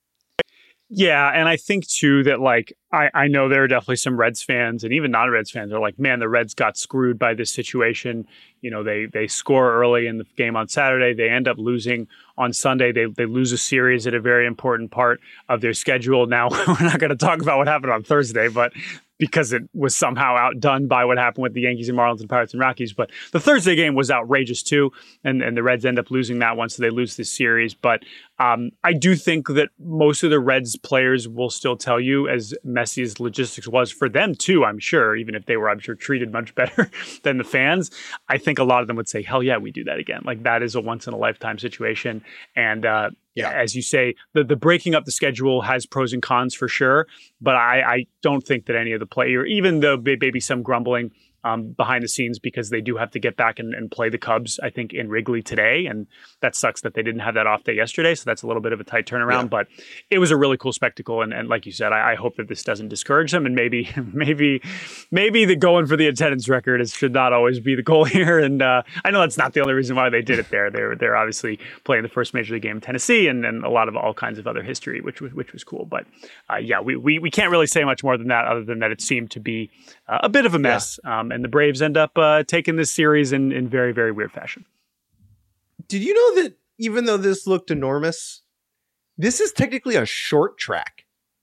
Yeah, and I think too that like I, I know there are definitely some Reds fans and even non-Reds fans are like, man, the Reds got screwed by this situation. You know, they they score early in the game on Saturday. They end up losing on Sunday. They they lose a series at a very important part of their schedule. Now, we're not going to talk about what happened on Thursday, but because it was somehow outdone by what happened with the Yankees and Marlins and Pirates and Rockies. But the Thursday game was outrageous too, and, and the Reds end up losing that one, so they lose this series. But um, I do think that most of the Reds players will still tell you, as messy as logistics was for them too, I'm sure, even if they were, I'm sure, treated much better than the fans, I think a lot of them would say, hell yeah, we do that again. Like, that is a once-in-a-lifetime situation. And uh, yeah, as you say, the, the breaking up the schedule has pros and cons for sure, but I, I don't think that any of the player, even though maybe some grumbling um, behind the scenes, because they do have to get back and, and play the Cubs, I think, in Wrigley today. And that sucks that they didn't have that off day yesterday. So that's a little bit of a tight turnaround, yeah. But it was a really cool spectacle. And, and like you said, I, I hope that this doesn't discourage them. And maybe, maybe, maybe the going for the attendance record is, should not always be the goal here. And uh, I know that's not the only reason why they did it there. They're, they're obviously playing the first major league game in Tennessee and, and a lot of all kinds of other history, which was, which was cool. But uh, yeah, we, we, we can't really say much more than that, other than that it seemed to be uh, a bit of a mess. Yeah. Um, and the Braves end up uh, taking this series in, in very, very weird fashion. Did you know that even though this looked enormous, this is technically a short track?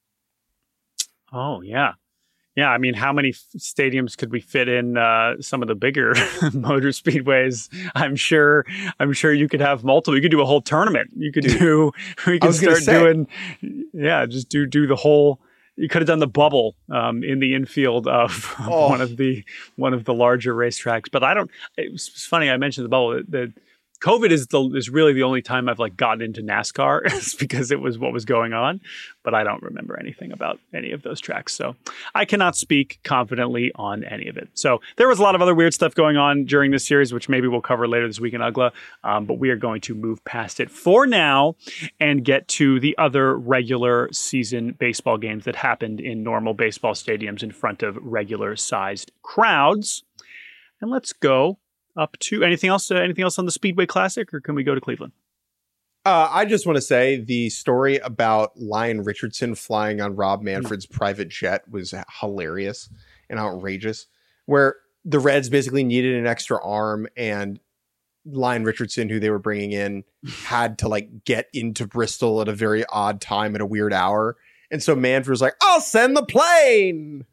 Oh, yeah. Yeah, I mean, how many f- stadiums could we fit in uh, some of the bigger motor speedways? I'm sure I'm sure you could have multiple. You could do a whole tournament. You could Dude, do, we could start doing, yeah, just do do the whole. You could have done the bubble um, in the infield of oh. one of the one of the larger racetracks. But I don't. It was funny. I mentioned the bubble. The COVID is the is really the only time I've like gotten into NASCAR it's because it was what was going on. But I don't remember anything about any of those tracks, so I cannot speak confidently on any of it. So there was a lot of other weird stuff going on during this series, which maybe we'll cover later this week in U G L A. Um, but we are going to move past it for now and get to the other regular season baseball games that happened in normal baseball stadiums in front of regular sized crowds. And let's go up to anything else. Uh, anything else on the Speedway Classic, or can we go to Cleveland? Uh, I just want to say the story about Lyon Richardson flying on Rob Manfred's mm-hmm. private jet was hilarious and outrageous, where the Reds basically needed an extra arm, and Lyon Richardson, who they were bringing in, had to like get into Bristol at a very odd time at a weird hour. And so Manfred was like, I'll send the plane.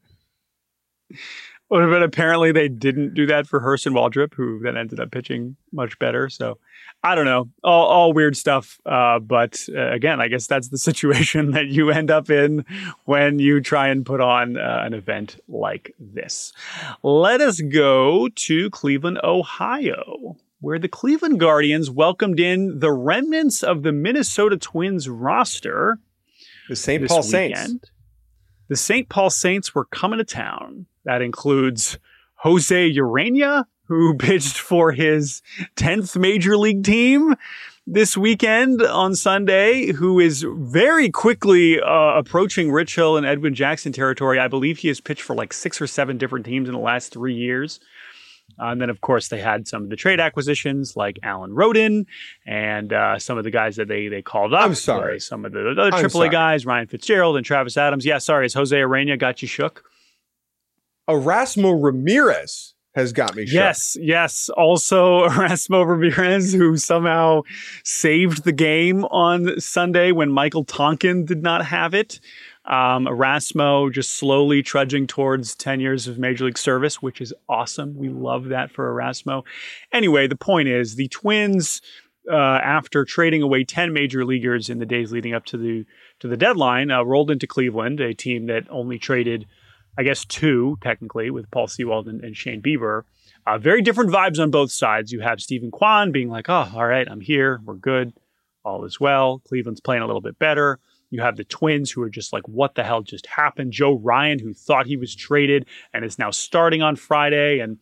Well, but apparently they didn't do that for Hurston Waldrop, who then ended up pitching much better. So I don't know, all, all weird stuff. Uh, but uh, again, I guess that's the situation that you end up in when you try and put on uh, an event like this. Let us go to Cleveland, Ohio, where the Cleveland Guardians welcomed in the remnants of the Minnesota Twins roster. The Saint Paul Saints. The Saint Paul Saints were coming to town. That includes Jose Urena, who pitched for his tenth major league team this weekend on Sunday, who is very quickly uh, approaching Rich Hill and Edwin Jackson territory. I believe he has pitched for like six or seven different teams in the last three years. Uh, and then, of course, they had some of the trade acquisitions like Alan Rodin and uh, some of the guys that they they called up. I'm sorry. Some of the other triple A guys, Ryan Fitzgerald and Travis Adams. Yeah, sorry. Is Jose Urena got you shook? Erasmo Ramirez has got me shook. Yes, yes. Also, Erasmo Ramirez, who somehow saved the game on Sunday when Michael Tonkin did not have it. Um, Erasmo just slowly trudging towards ten years of Major League service, which is awesome. We love that for Erasmo. Anyway, the point is the Twins, uh, after trading away ten major leaguers in the days leading up to the to the deadline, uh, rolled into Cleveland, a team that only traded, I guess, two, technically, with Paul Sewald and, and Shane Bieber. Uh, very different vibes on both sides. You have Stephen Kwan being like, oh, all right, I'm here. We're good. All is well. Cleveland's playing a little bit better. You have the Twins, who are just like, what the hell just happened? Joe Ryan, who thought he was traded and is now starting on Friday. And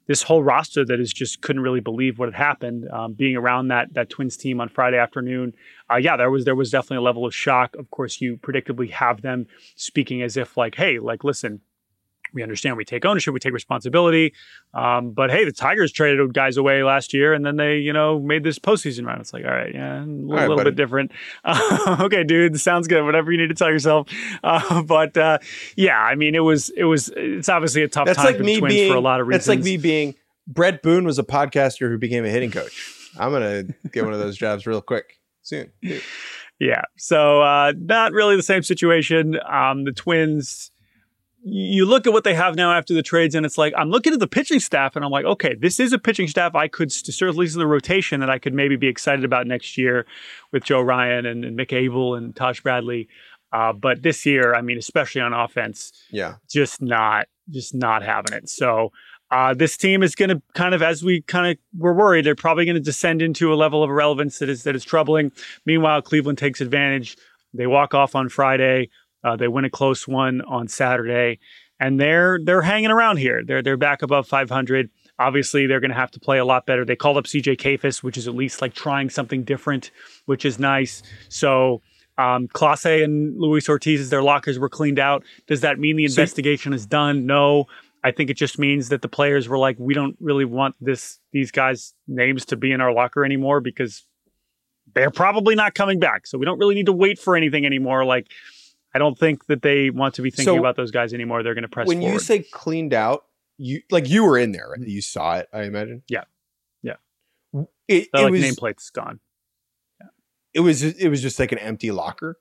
this whole roster that is just couldn't really believe what had happened. Um, being around that that Twins team on Friday afternoon, uh, yeah, there was there was definitely a level of shock. Of course, you predictably have them speaking as if like, hey, like listen, we understand we take ownership, we take responsibility, um, but hey, the Tigers traded guys away last year, and then they you know made this postseason run. It's like, all right, yeah, a little, right, little bit different. Uh, okay, dude, sounds good. Whatever you need to tell yourself, uh, but uh, yeah, I mean, it was it was it's obviously a tough That's time like for me the Twins being, for a lot of reasons. That's like me being Brett Boone was a podcaster who became a hitting coach. I'm gonna get one of those jobs real quick soon. Yeah, so uh, not really the same situation. Um, the Twins. You look at what they have now after the trades, and it's like, I'm looking at the pitching staff, and I'm like, okay, this is a pitching staff I could serve at least in the rotation that I could maybe be excited about next year with Joe Ryan and, and Mick Abel and Tosh Bradley. Uh, but this year, I mean, especially on offense, yeah, just not, just not having it. So uh, this team is going to kind of, as we kind of were worried, they're probably going to descend into a level of irrelevance that is that is troubling. Meanwhile, Cleveland takes advantage. They walk off on Friday. Uh, they win a close one on Saturday, and they're they're hanging around here. They're they're back above five hundred. Obviously, they're going to have to play a lot better. They called up C J Kafis, which is at least like trying something different, which is nice. So um, Clase and Luis Ortiz, their lockers were cleaned out. Does that mean the So- investigation is done? No. I think it just means that the players were like, we don't really want this these guys' names to be in our locker anymore because they're probably not coming back. So we don't really need to wait for anything anymore. Like. I don't think that they want to be thinking So, about those guys anymore. They're going to press when forward. you say cleaned out, you like you were in there, right? You saw it, I imagine. Yeah. Yeah. It, the it like, was nameplate's gone. it was it was just like an empty locker.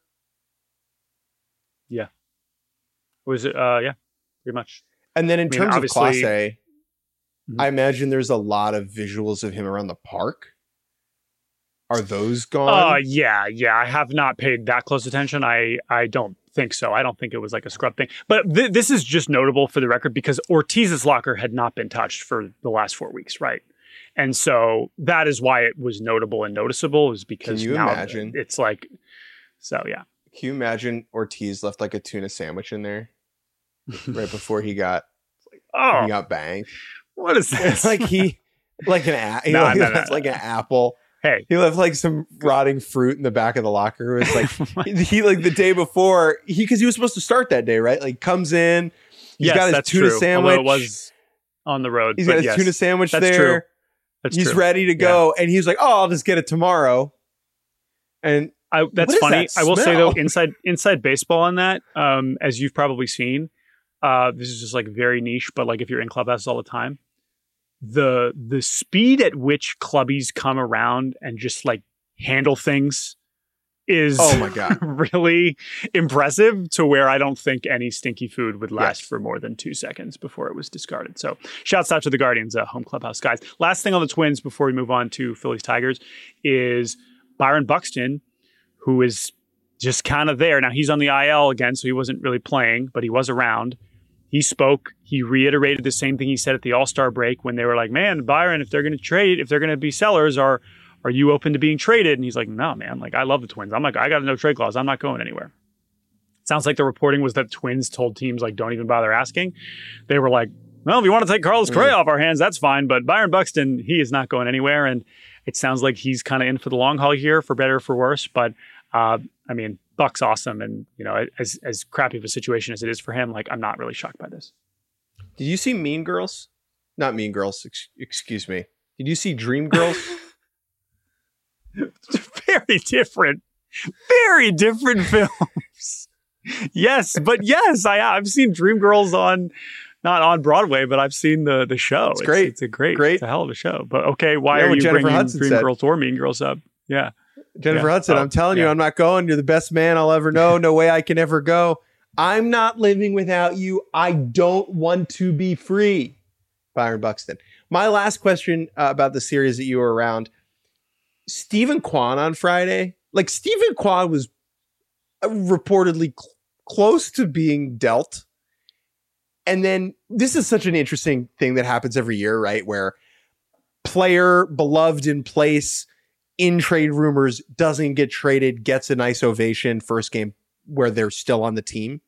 Yeah. Was it? Uh, yeah, pretty much. And then in I mean, terms of obviously- Clase, Mhm. I imagine there's a lot of visuals of him around the park. Are those gone? Uh, yeah, yeah. I have not paid that close attention. I, I don't think so. I don't think it was like a scrub thing. But th- this is just notable for the record because Ortiz's locker had not been touched for the last four weeks, right? And so that is why it was notable and noticeable, is because Can you now imagine? it's like, so yeah. Can you imagine Ortiz left like a tuna sandwich in there right before he got Oh, he got banged? what is It's this? like he like an a- he No, like, no, no, left no. like an apple. Hey, He left like some rotting fruit in the back of the locker. It was like he, he like the day before he because he was supposed to start that day, right? Like comes in, he's yes, got his that's tuna true. sandwich. Although it was on the road. He's but got his yes, tuna sandwich that's there. true. That's he's true. ready to go, and he's like, "Oh, I'll just get it tomorrow." And I, that's What is funny. that I will say smell? though, inside inside baseball on that, um, as you've probably seen, uh, this is just like very niche. But like if you're in clubhouses all the time, the the speed at which clubbies come around and just like handle things is oh my god, really impressive, to where I don't think any stinky food would last Yes. for more than two seconds before it was discarded. So shouts out to the Guardians, uh, home clubhouse guys. Last thing on the Twins before we move on to Phillies Tigers is Byron Buxton, who is just kind of there. Now he's on the I L again, so he wasn't really playing, but he was around. He spoke. He reiterated the same thing he said at the All-Star break when they were like, man, Byron, if they're going to trade, if they're going to be sellers, are are you open to being traded? And he's like, no, man, like I love the Twins. I'm like, I got a no trade clause. I'm not going anywhere. Sounds like the reporting was that Twins told teams like, don't even bother asking. They were like, well, if you want to take Carlos Correa off our hands, that's fine. But Byron Buxton, he is not going anywhere. And it sounds like he's kind of in for the long haul here, for better or for worse. But uh, I mean, Buck's awesome. And, you know, as, as crappy of a situation as it is for him, like, I'm not really shocked by this. did you see Mean Girls? Not Mean Girls. Ex- excuse me. Did you see Dream Girls? Very different, very different films. Yes, but yes, I, I've seen Dreamgirls on, not on Broadway, but I've seen the the show. It's great. It's a great, Great. It's a hell of a show. But okay, why Yeah, are what you Jennifer bringing Hudson said. Dreamgirls or Mean Girls up? Yeah. Jennifer Yeah. Hudson, Oh, I'm telling you, yeah. I'm not going. You're the best man I'll ever know. No way I can ever go. I'm not living without you. I don't want to be free. Byron Buxton. My last question uh, about the series that you were around. Stephen Kwan on Friday. Like, Stephen Kwan was uh, reportedly cl- close to being dealt. And then this is such an interesting thing that happens every year, right? Where player beloved in place in trade rumors doesn't get traded, gets a nice ovation first game where they're still on the team,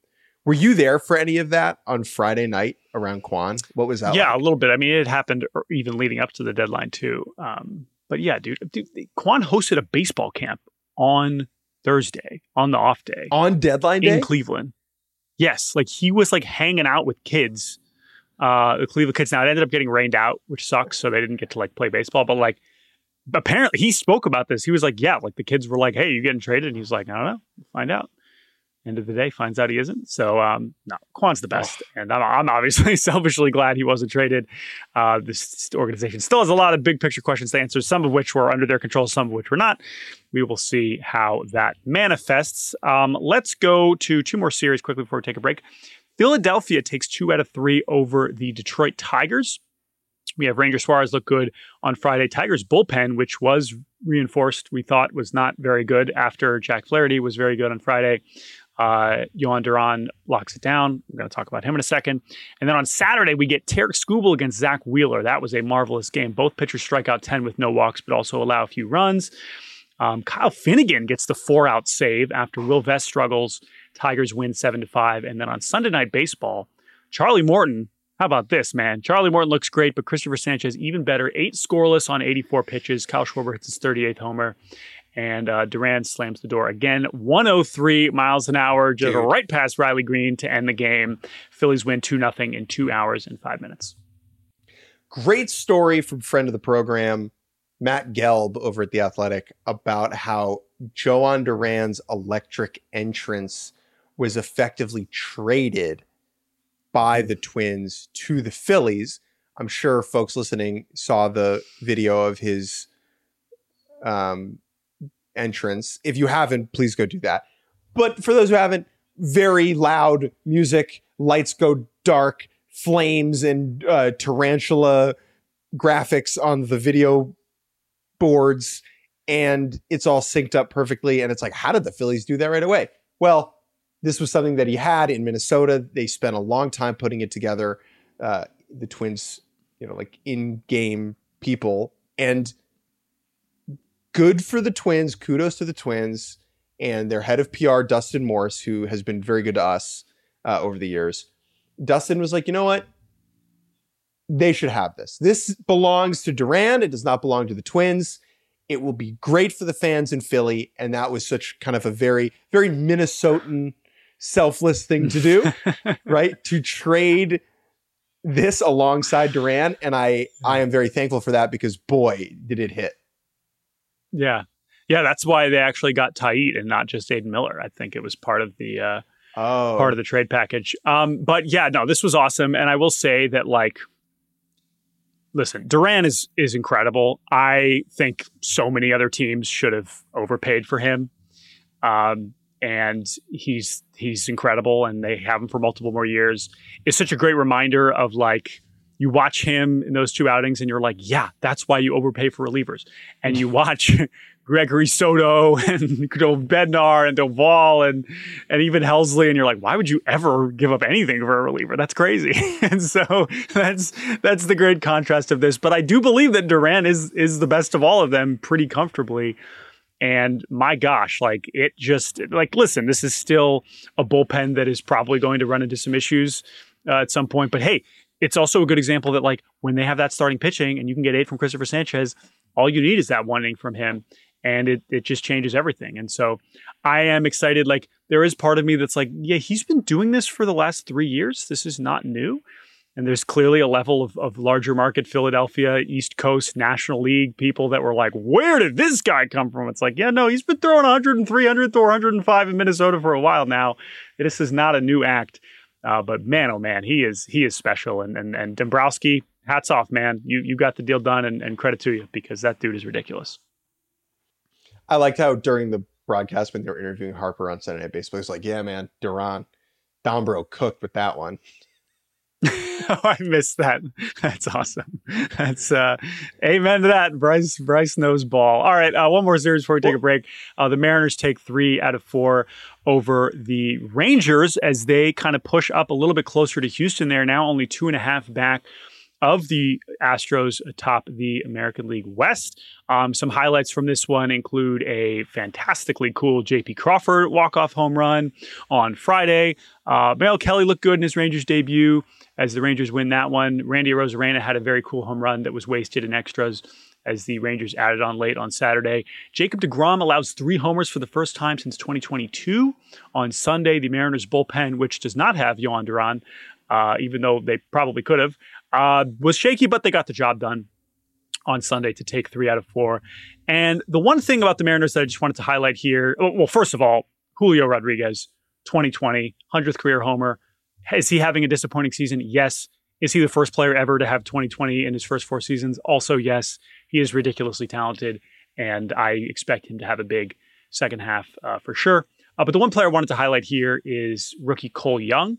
Were you there for any of that on Friday night around Quan? What was that? Yeah, like? a little bit. I mean, it happened even leading up to the deadline too. Um, but yeah, dude, dude, Quan hosted a baseball camp on Thursday, on the off day. On deadline day? In Cleveland. Yes, like he was like hanging out with kids, uh, the Cleveland kids. Now it ended up getting rained out, which sucks. So they didn't get to like play baseball. But like, apparently he spoke about this. He was like, yeah, like the kids were like, hey, you getting traded? And he was like, I don't know. We'll find out. End of the day, finds out he isn't. So, um, no, Quan's the best. Oh. And I'm, I'm obviously selfishly glad he wasn't traded. Uh, this organization still has a lot of big picture questions to answer, some of which were under their control, some of which were not. We will see how that manifests. Um, let's go to two more series quickly before we take a break. Philadelphia takes two out of three over the Detroit Tigers. We have Ranger Suarez look good on Friday. Tigers bullpen, which was reinforced, we thought was not very good after Jack Flaherty was very good on Friday. Uh, Yohan Duran locks it down. We're going to talk about him in a second. And then on Saturday, we get Tarek Skubal against Zach Wheeler. That was a marvelous game. Both pitchers strike out ten with no walks, but also allow a few runs. Um, Kyle Finnegan gets the four-out save after Will Vest struggles. Tigers win seven to five. And then on Sunday Night Baseball, Charlie Morton, how about this, man? Charlie Morton looks great, but Christopher Sanchez even better. Eight scoreless on eighty-four pitches. Kyle Schwarber hits his thirty-eighth homer. And uh, Duran slams the door again. one oh three miles an hour, just Dude. right past Riley Green to end the game. Phillies win two nothing in two hours and five minutes. Great story from friend of the program, Matt Gelb over at The Athletic, about how Johan Duran's electric entrance was effectively traded by the Twins to the Phillies. I'm sure folks listening saw the video of his um, entrance. If you haven't, please go do that. But for those who haven't, very loud music, lights go dark, flames and uh, tarantula graphics on the video boards, and it's all synced up perfectly. And it's like, how did the Phillies do that right away? Well, this was something that he had in Minnesota. They spent a long time putting it together. Uh, the Twins, you know, like in-game people, and good for the Twins. Kudos to the Twins and their head of P R, Dustin Morse, who has been very good to us uh, over the years. Dustin was like, you know what? They should have this. This belongs to Duran. It does not belong to the Twins. It will be great for the fans in Philly. And that was such kind of a very, very Minnesotan, selfless thing to do, right? To trade this alongside Duran. And I, I am very thankful for that because, boy, did it hit. Yeah. Yeah, that's why they actually got Tait and not just Aiden Miller. I think it was part of the uh, oh. part of the trade package. Um, but yeah, no, this was awesome. And I will say that, like, listen, Duran is is incredible. I think so many other teams should have overpaid for him. Um, and he's he's incredible, and they have him for multiple more years. It's such a great reminder of, like, you watch him in those two outings and you're like, yeah, that's why you overpay for relievers. And you watch Gregory Soto and Bednar and Doval and and even Helsley, and you're like, why would you ever give up anything for a reliever? That's crazy. And so that's that's the great contrast of this. But I do believe that Duran is is the best of all of them pretty comfortably. And my gosh, like it just like, listen, this is still a bullpen that is probably going to run into some issues uh, at some point. But hey, it's also a good example that, like, when they have that starting pitching and you can get eight from Christopher Sanchez, all you need is that one inning from him. And it it just changes everything. And so I am excited. Like, there is part of me that's like, yeah, he's been doing this for the last three years. This is not new. And there's clearly a level of, of larger market Philadelphia, East Coast, National League people that were like, where did this guy come from? It's like, yeah, no, he's been throwing one hundred three, one hundred four, one hundred five in Minnesota for a while now. This is not a new act. Uh, but man, oh man, he is he is special. And and and Dombrowski, hats off, man. You you got the deal done, and, and credit to you, because that dude is ridiculous. I liked how during the broadcast when they were interviewing Harper on Sunday Night Baseball, he's like, yeah, man, Duran, Dombro cooked with that one. Oh, I missed that. That's awesome. That's uh, amen to that. Bryce Bryce knows ball. All right, uh, one more series before we take a break. Uh, the Mariners take three out of four over the Rangers as they kind of push up a little bit closer to Houston. They're now only two and a half back of the Astros atop the American League West. Um, some highlights from this one include a fantastically cool J P Crawford walk-off home run on Friday. Uh, Merrill Kelly looked good in his Rangers debut as the Rangers win that one. Randy Arozarena had a very cool home run that was wasted in extras as the Rangers added on late on Saturday. Jacob deGrom allows three homers for the first time since twenty twenty-two. On Sunday, the Mariners bullpen, which does not have Yohan Duran, uh, even though they probably could have, uh, was shaky, but they got the job done on Sunday to take three out of four. And the one thing about the Mariners that I just wanted to highlight here, well, first of all, Julio Rodriguez, twenty twenty, hundredth career homer. Is he having a disappointing season? Yes. Is he the first player ever to have twenty twenty in his first four seasons? Also, yes. He is ridiculously talented, and I expect him to have a big second half uh, for sure. Uh, but the one player I wanted to highlight here is rookie Cole Young,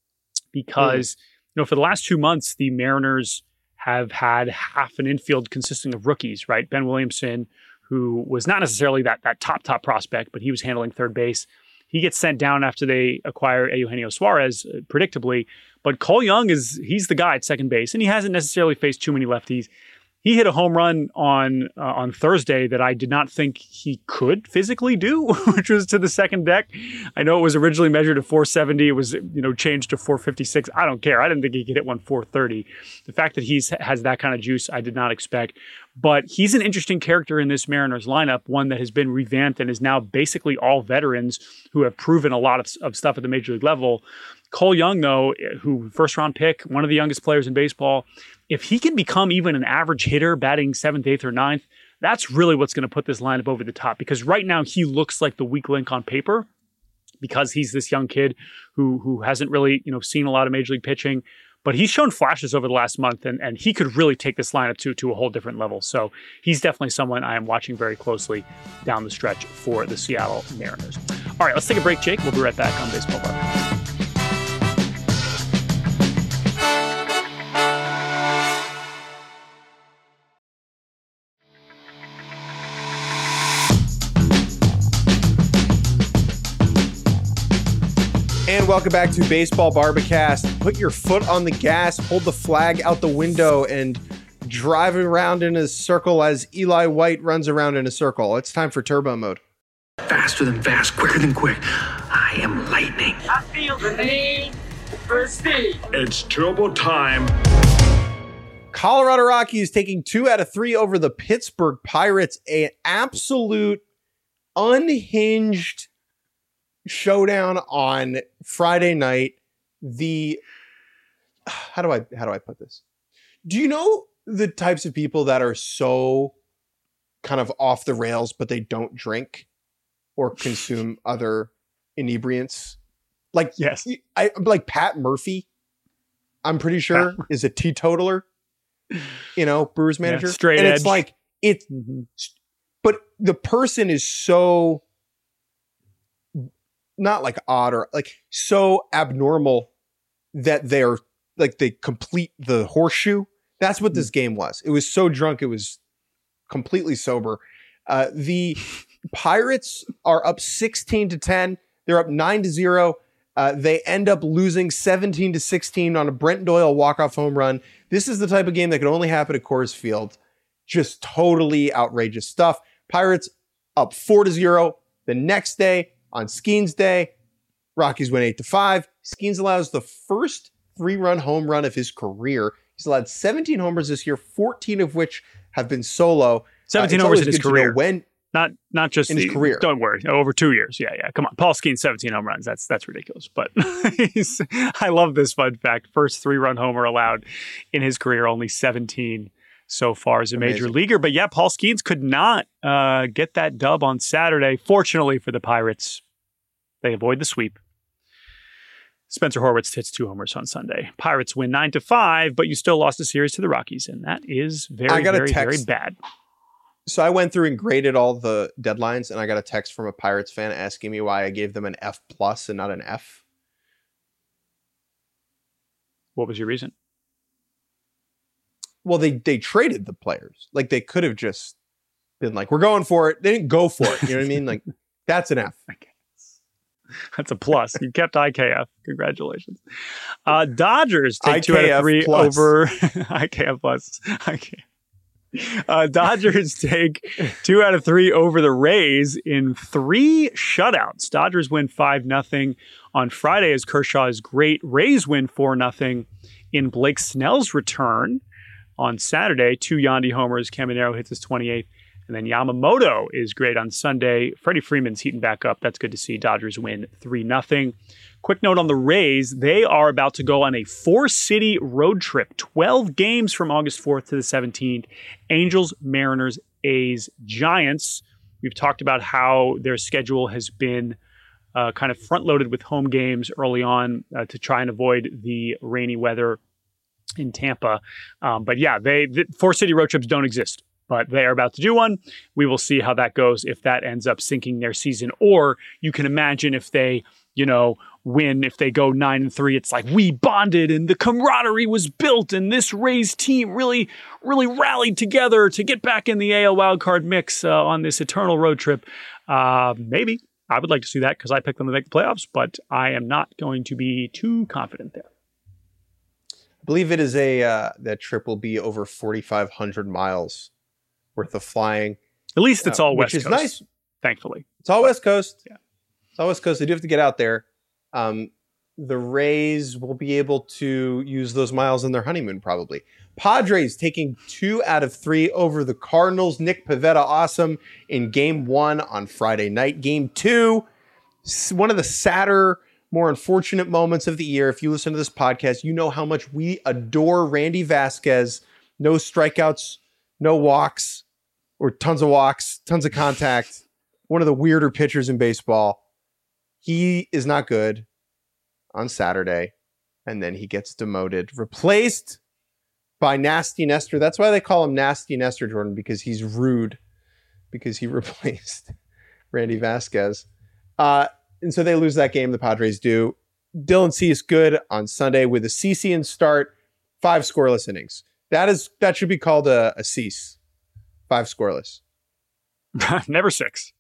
because mm. you know for the last two months, the Mariners have had half an infield consisting of rookies, right? Ben Williamson, who was not necessarily that that top, top prospect, but he was handling third base. He gets sent down after they acquire Eugenio Suarez, uh, predictably. But Cole Young, is he's the guy at second base, and he hasn't necessarily faced too many lefties. He hit a home run on uh, on Thursday that I did not think he could physically do, which was to the second deck. I know it was originally measured at four seventy. It was you know changed to four fifty-six. I don't care. I didn't think he could hit one four thirty. The fact that he's has that kind of juice, I did not expect. But he's an interesting character in this Mariners lineup, one that has been revamped and is now basically all veterans who have proven a lot of, of stuff at the major league level. Cole Young, though, who first round pick, one of the youngest players in baseball, if he can become even an average hitter batting seventh, eighth, or ninth, that's really what's going to put this lineup over the top. Because right now he looks like the weak link on paper because he's this young kid who who hasn't really you know seen a lot of major league pitching. But he's shown flashes over the last month, and, and he could really take this lineup to, to a whole different level. So he's definitely someone I am watching very closely down the stretch for the Seattle Mariners. All right, let's take a break, Jake. We'll be right back on Baseball Bar. And welcome back to Baseball Barbacast. Put your foot on the gas, hold the flag out the window, and drive around in a circle as Eli White runs around in a circle. It's time for turbo mode. Faster than fast, quicker than quick. I am lightning. I feel the need for speed. It's turbo time. Colorado Rockies taking two out of three over the Pittsburgh Pirates. An absolute unhinged showdown on Friday night. The how do I how do I put this? Do you know the types of people that are so kind of off the rails, but they don't drink or consume other inebriants? Like yes, I like Pat Murphy. I'm pretty sure is a teetotaler. You know, Brewers manager. Yeah, straight and edge. It's like it's, mm-hmm. but the person is so. Not like odd or like so abnormal that they're like they complete the horseshoe. That's what this game was. It was so drunk. It was completely sober. Uh, the Pirates are up sixteen to ten. They're up nine to zero. Uh, they end up losing seventeen to sixteen on a Brent Doyle walk-off home run. This is the type of game that could only happen at Coors Field. Just totally outrageous stuff. Pirates up four to zero. The next day, on Skeens Day, Rockies win eight to five. Skeens allows the first three-run home run of his career. He's allowed seventeen homers this year, fourteen of which have been solo. seventeen uh, homers in his career. When not not just in the, his career. Don't worry, over two years. Yeah, yeah. Come on, Paul Skeens, seventeen home runs. That's that's ridiculous. But he's, I love this fun fact. First three-run homer allowed in his career, only seventeen so far as a Amazing. major leaguer. But yeah, Paul Skeens could not uh, get that dub on Saturday. Fortunately for the Pirates, they avoid the sweep. Spencer Horwitz hits two homers on Sunday. Pirates win nine to five, but you still lost the series to the Rockies, and that is very, I got a very, text. very bad. So I went through and graded all the deadlines, and I got a text from a Pirates fan asking me why I gave them an F plus and not an F. What was your reason? Well, they they traded the players. Like they could have just been like, "We're going for it." They didn't go for it. You know what I mean? Like that's an F. That's a plus. You kept I K F. Congratulations. Uh, Dodgers take two out I K F of three plus. over I K F plus. I K F. Uh, Dodgers take two out of three over the Rays in three shutouts. Dodgers win five nothing on Friday as Kershaw is great. Rays win four nothing in Blake Snell's return on Saturday. Two Yandy homers. Caminero hits his twenty-eighth. And then Yamamoto is great on Sunday. Freddie Freeman's heating back up. That's good to see. Dodgers win three nothing. Quick note on the Rays. They are about to go on a four-city road trip. twelve games from August fourth to the seventeenth. Angels, Mariners, A's, Giants. We've talked about how their schedule has been uh, kind of front-loaded with home games early on uh, to try and avoid the rainy weather in Tampa. Um, but yeah, they the four-city road trips don't exist. But they are about to do one. We will see how that goes if that ends up sinking their season. Or you can imagine if they, you know, win, if they go nine and three, it's like we bonded and the camaraderie was built and this Rays team really, really rallied together to get back in the A L wildcard mix uh, on this eternal road trip. Uh, maybe. I would like to see that because I picked them to make the playoffs, but I am not going to be too confident there. I believe it is a, uh, that trip will be over forty-five hundred miles worth of flying. At least it's uh, all West which is Coast, nice. thankfully. It's all West Coast. Yeah. It's all West Coast. They do have to get out there. Um, the Rays will be able to use those miles in their honeymoon, probably. Padres taking two out of three over the Cardinals. Nick Pivetta, awesome in game one on Friday night. Game two, one of the sadder, more unfortunate moments of the year. If you listen to this podcast, you know how much we adore Randy Vasquez. No strikeouts, no walks, or tons of walks, tons of contact. One of the weirder pitchers in baseball. He is not good on Saturday, and then he gets demoted, replaced by Nasty Nestor. That's why they call him Nasty Nestor, Jordan, because he's rude, because he replaced Randy Vasquez. Uh, and so they lose that game, the Padres do. Dylan Cease good on Sunday with a Ceasean start, five scoreless innings. That is that should be called a, a Cease. Five scoreless. Never six.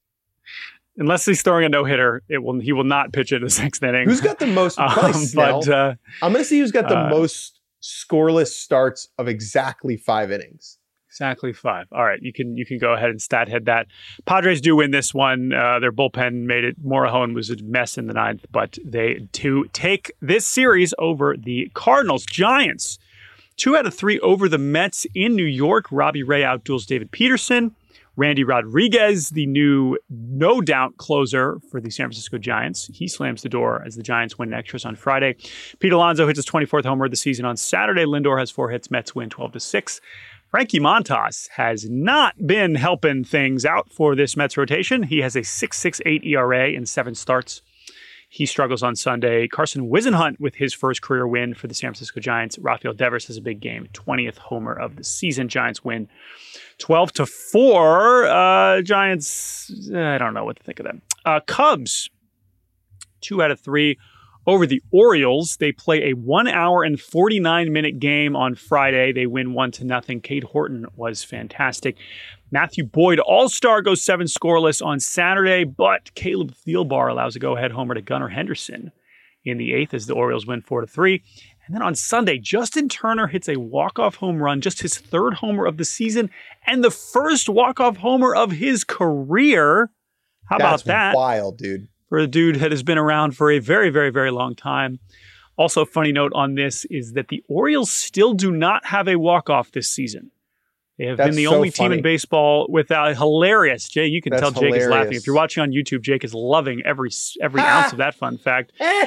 Unless he's throwing a no-hitter, it will he will not pitch in the sixth inning. Who's got the most? Probably Um, Snell. but uh, I'm going to see who's got the uh, most scoreless starts of exactly five innings. exactly five. All right, you can you can go ahead and stat head that. Padres do win this one. Uh, their bullpen made it. Morejon was a mess in the ninth, but they to take this series over the Cardinals. Giants, two out of three over the Mets in New York. Robbie Ray outduels David Peterson. Randy Rodriguez, the new no doubt closer for the San Francisco Giants. He slams the door as the Giants win in extras on Friday. Pete Alonso hits his twenty-fourth homer of the season on Saturday. Lindor has four hits. Mets win twelve to six. Frankie Montas has not been helping things out for this Mets rotation. He has a six point six eight E R A in seven starts. He struggles on Sunday. Carson Wisenhunt with his first career win for the San Francisco Giants. Rafael Devers has a big game. twentieth homer of the season. Giants win twelve to four. Uh, Giants, I don't know what to think of them. Uh, Cubs, two out of three over the Orioles. They play a one hour and forty-nine minute game on Friday. They win one to nothing. Cade Horton was fantastic. Matthew Boyd, all-star, goes seven scoreless on Saturday, but Caleb Thielbar allows a go-ahead homer to Gunnar Henderson in the eighth as the Orioles win four to three. And then on Sunday, Justin Turner hits a walk-off home run, just his third homer of the season, and the first walk-off homer of his career. How That's about that? wild, dude. For a dude that has been around for a very, very, very long time. Also, a funny note on this is that the Orioles still do not have a walk-off this season. They have That's been the so only team funny. in baseball without hilarious. Jay, you can That's tell Jake is laughing. hilarious. If you're watching on YouTube, Jake is loving every every Ah! ounce of that fun fact. Eh,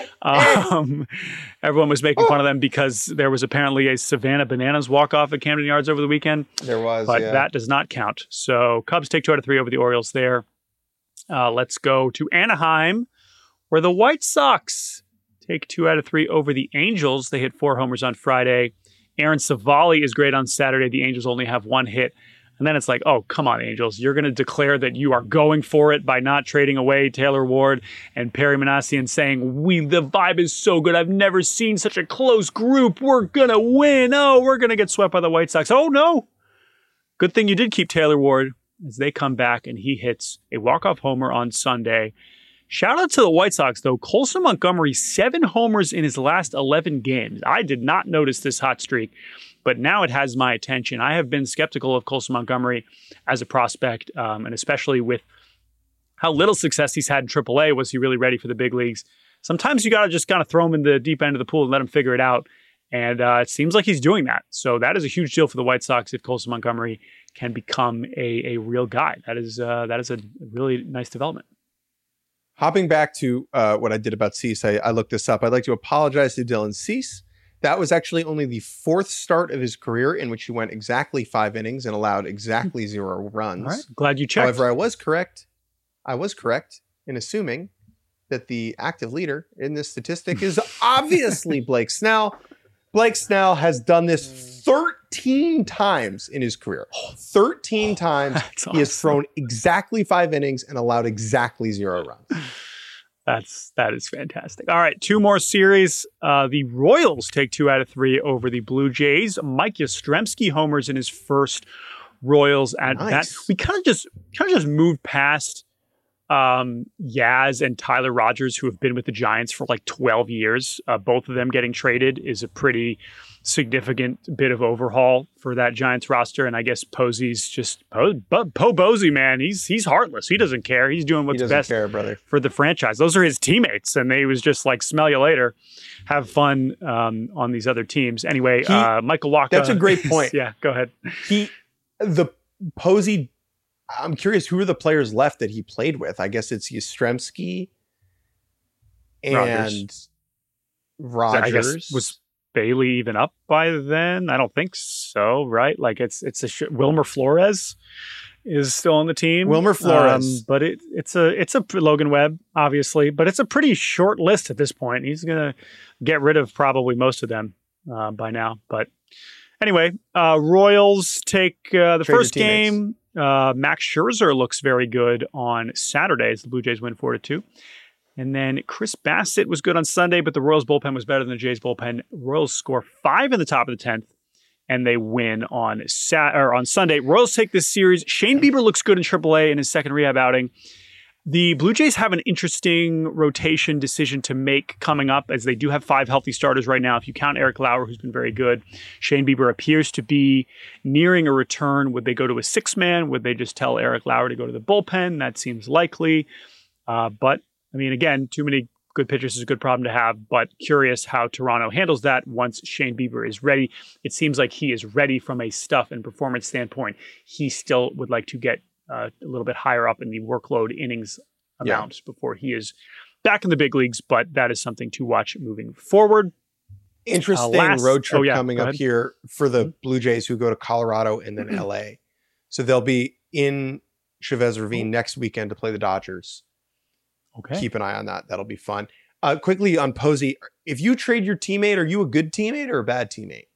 Um, everyone was making fun of them because there was apparently a Savannah Bananas walk-off at Camden Yards over the weekend, There was, but yeah. that does not count. So Cubs take two out of three over the Orioles there. Uh, let's go to Anaheim, where the White Sox take two out of three over the Angels. They hit four homers on Friday. Aaron Savali is great on Saturday. The Angels only have one hit. And then it's like, oh, come on, Angels. You're going to declare that you are going for it by not trading away Taylor Ward and Perry Manassian, saying, we the vibe is so good. I've never seen such a close group. We're going to win. Oh, we're going to get swept by the White Sox. Oh, no. Good thing you did keep Taylor Ward as they come back and he hits a walk-off homer on Sunday Shout out to the White Sox, though. Colson Montgomery, seven homers in his last eleven games. I did not notice this hot streak, but now it has my attention. I have been skeptical of Colson Montgomery as a prospect, um, and especially with how little success he's had in triple A. Was he really ready for the big leagues? Sometimes you got to just kind of throw him in the deep end of the pool and let him figure it out. And uh, it seems like he's doing that. So that is a huge deal for the White Sox if Colson Montgomery can become a, a real guy. That is uh, that is a really nice development. Hopping back to uh, what I did about Cease, I, I looked this up. I'd like to apologize to Dylan Cease. That was actually only the fourth start of his career in which he went exactly five innings and allowed exactly zero runs. All right. Glad you checked. However, I was correct. I was correct in assuming that the active leader in this statistic is obviously Blake Snell. Blake Snell has done this thirteen times in his career. thirteen times. That's He awesome. has thrown exactly five innings and allowed exactly zero runs. That's that is fantastic. All right, two more series. Uh, the Royals take two out of three over the Blue Jays. Mike Yastrzemski homers in his first Royals at bat. Nice. We kind of just kind of just moved past um, Yaz and Tyler Rogers, who have been with the Giants for like twelve years. Uh, both of them getting traded is a pretty significant bit of overhaul for that Giants roster. And I guess Posey's just Poe po Posey, man. He's he's heartless. He doesn't care. He's doing what's he doesn't best care, brother. for the franchise. Those are his teammates, and they was just like, smell you later. Have fun um, on these other teams. Anyway, He- uh, Michael Wacha. That's a great point. Yeah, go ahead. He, the Posey, I'm curious, who are the players left that he played with? I guess it's Yastrzemski and Rogers. Rogers. I guess was Bailey even up by then? I don't think so, right? Like it's it's a sh- Wilmer Flores is still on the team. Wilmer Flores. Um, but it it's a it's a Logan Webb, obviously, but it's a pretty short list at this point. He's gonna get rid of probably most of them uh, by now. But anyway, uh, Royals take uh, the Trade your first game. Uh, Max Scherzer looks very good on Saturday as the Blue Jays win four to two. And then Chris Bassett was good on Sunday, but the Royals bullpen was better than the Jays bullpen. Royals score five in the top of the tenth, and they win on Sat or on Sunday. Royals take this series. Shane Bieber looks good in triple A in his second rehab outing. The Blue Jays have an interesting rotation decision to make coming up, as they do have five healthy starters right now. If you count Eric Lauer, who's been very good, Shane Bieber appears to be nearing a return. Would they go to a six-man? Would they just tell Eric Lauer to go to the bullpen? That seems likely. Uh, but, I mean, again, too many good pitchers is a good problem to have, but curious how Toronto handles that once Shane Bieber is ready. It seems like he is ready from a stuff and performance standpoint. He still would like to get Uh, a little bit higher up in the workload innings amount Yeah. before he is back in the big leagues, but that is something to watch moving forward. Interesting Uh, last- road trip oh, yeah, coming go up ahead. here for the Blue Jays, who go to Colorado and then L A. So they'll be in Chavez Ravine next weekend to play the Dodgers. Okay. Keep an eye on that. That'll be fun. Uh, quickly on Posey, if you trade your teammate, are you a good teammate or a bad teammate?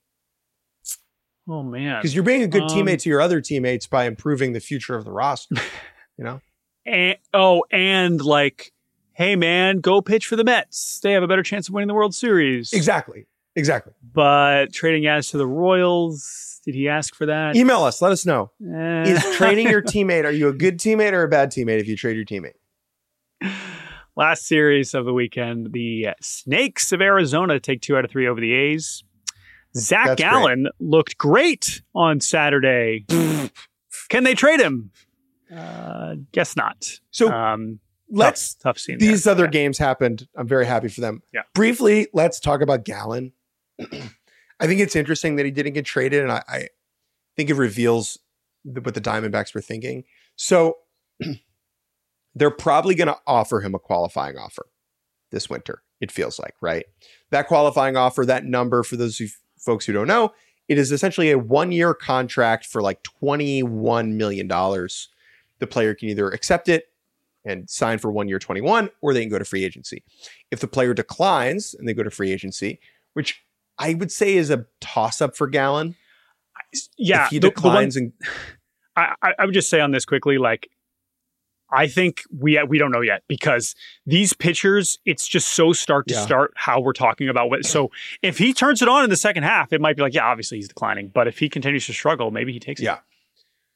Oh, man. Because you're being a good Um, teammate to your other teammates by improving the future of the roster. You know, And, oh, and like, hey, man, go pitch for the Mets. They have a better chance of winning the World Series. exactly, exactly. But trading Yaz to the Royals, did he ask for that? Email us. Let us know. Eh. Is trading your teammate? Are you a good teammate or a bad teammate if you trade your teammate? Last series of the weekend, the Snakes of Arizona take two out of three over the A's. Zach That's Gallen looked great on Saturday. Can they trade him? Uh, guess not. So um, let's. tough, tough scene. These there. other Yeah. games happened. I'm very happy for them. Yeah. Briefly, let's talk about Gallen. I think it's interesting that he didn't get traded, and I, I think it reveals the, what the Diamondbacks were thinking. So they're probably going to offer him a qualifying offer this winter, it feels like, right? That qualifying offer, that number, for those who, folks who don't know, it is essentially a one-year contract for like twenty-one million dollars. The player can either accept it and sign for one year twenty-one, or they can go to free agency. If the player declines and they go to free agency, which I would say is a toss-up for Gallen. Yeah, if he the- the one- declines and I, I, I would just say on this quickly, like, I think we we don't know yet, because these pitchers, it's just so start to Yeah. start how we're talking about what. So if he turns it on in the second half, it might be like, yeah, obviously he's declining. But if he continues to struggle, maybe he takes it. yeah.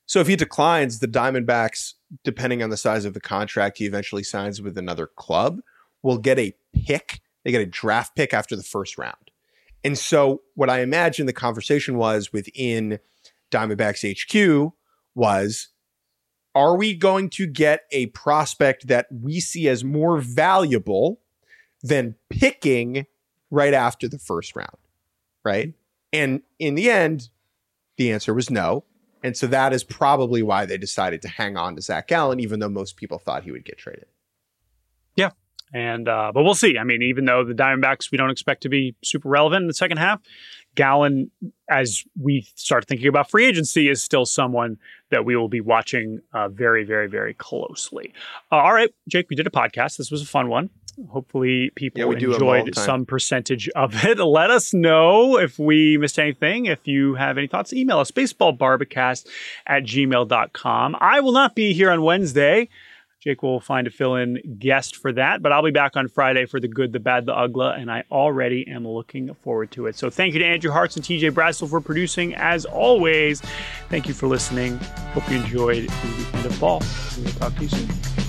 So if he declines, the Diamondbacks, depending on the size of the contract he eventually signs with another club, will get a pick. They get a draft pick after the first round. And so what I imagine the conversation was within Diamondbacks H Q was, are we going to get a prospect that we see as more valuable than picking right after the first round, right? And in the end, the answer was no. And so that is probably why they decided to hang on to Zach Gallen, even though most people thought he would get traded. Yeah. And, uh, but we'll see. I mean, even though the Diamondbacks, we don't expect to be super relevant in the second half, Gallen, as we start thinking about free agency, is still someone that we will be watching uh, very, very, very closely. Uh, all right, Jake, we did a podcast. This was a fun one. Hopefully people yeah, we do enjoyed some percentage of it. Let us know if we missed anything. If you have any thoughts, email us, baseballbarbacast at gmail dot com. I will not be here on Wednesday. Jake will find a fill-in guest for that, but I'll be back on Friday for the good, the bad, the ugly, and I already am looking forward to it. So thank you to Andrew Hartz and T J Bradsell for producing. As always, thank you for listening. Hope you enjoyed the weekend of ball. We'll talk to you soon.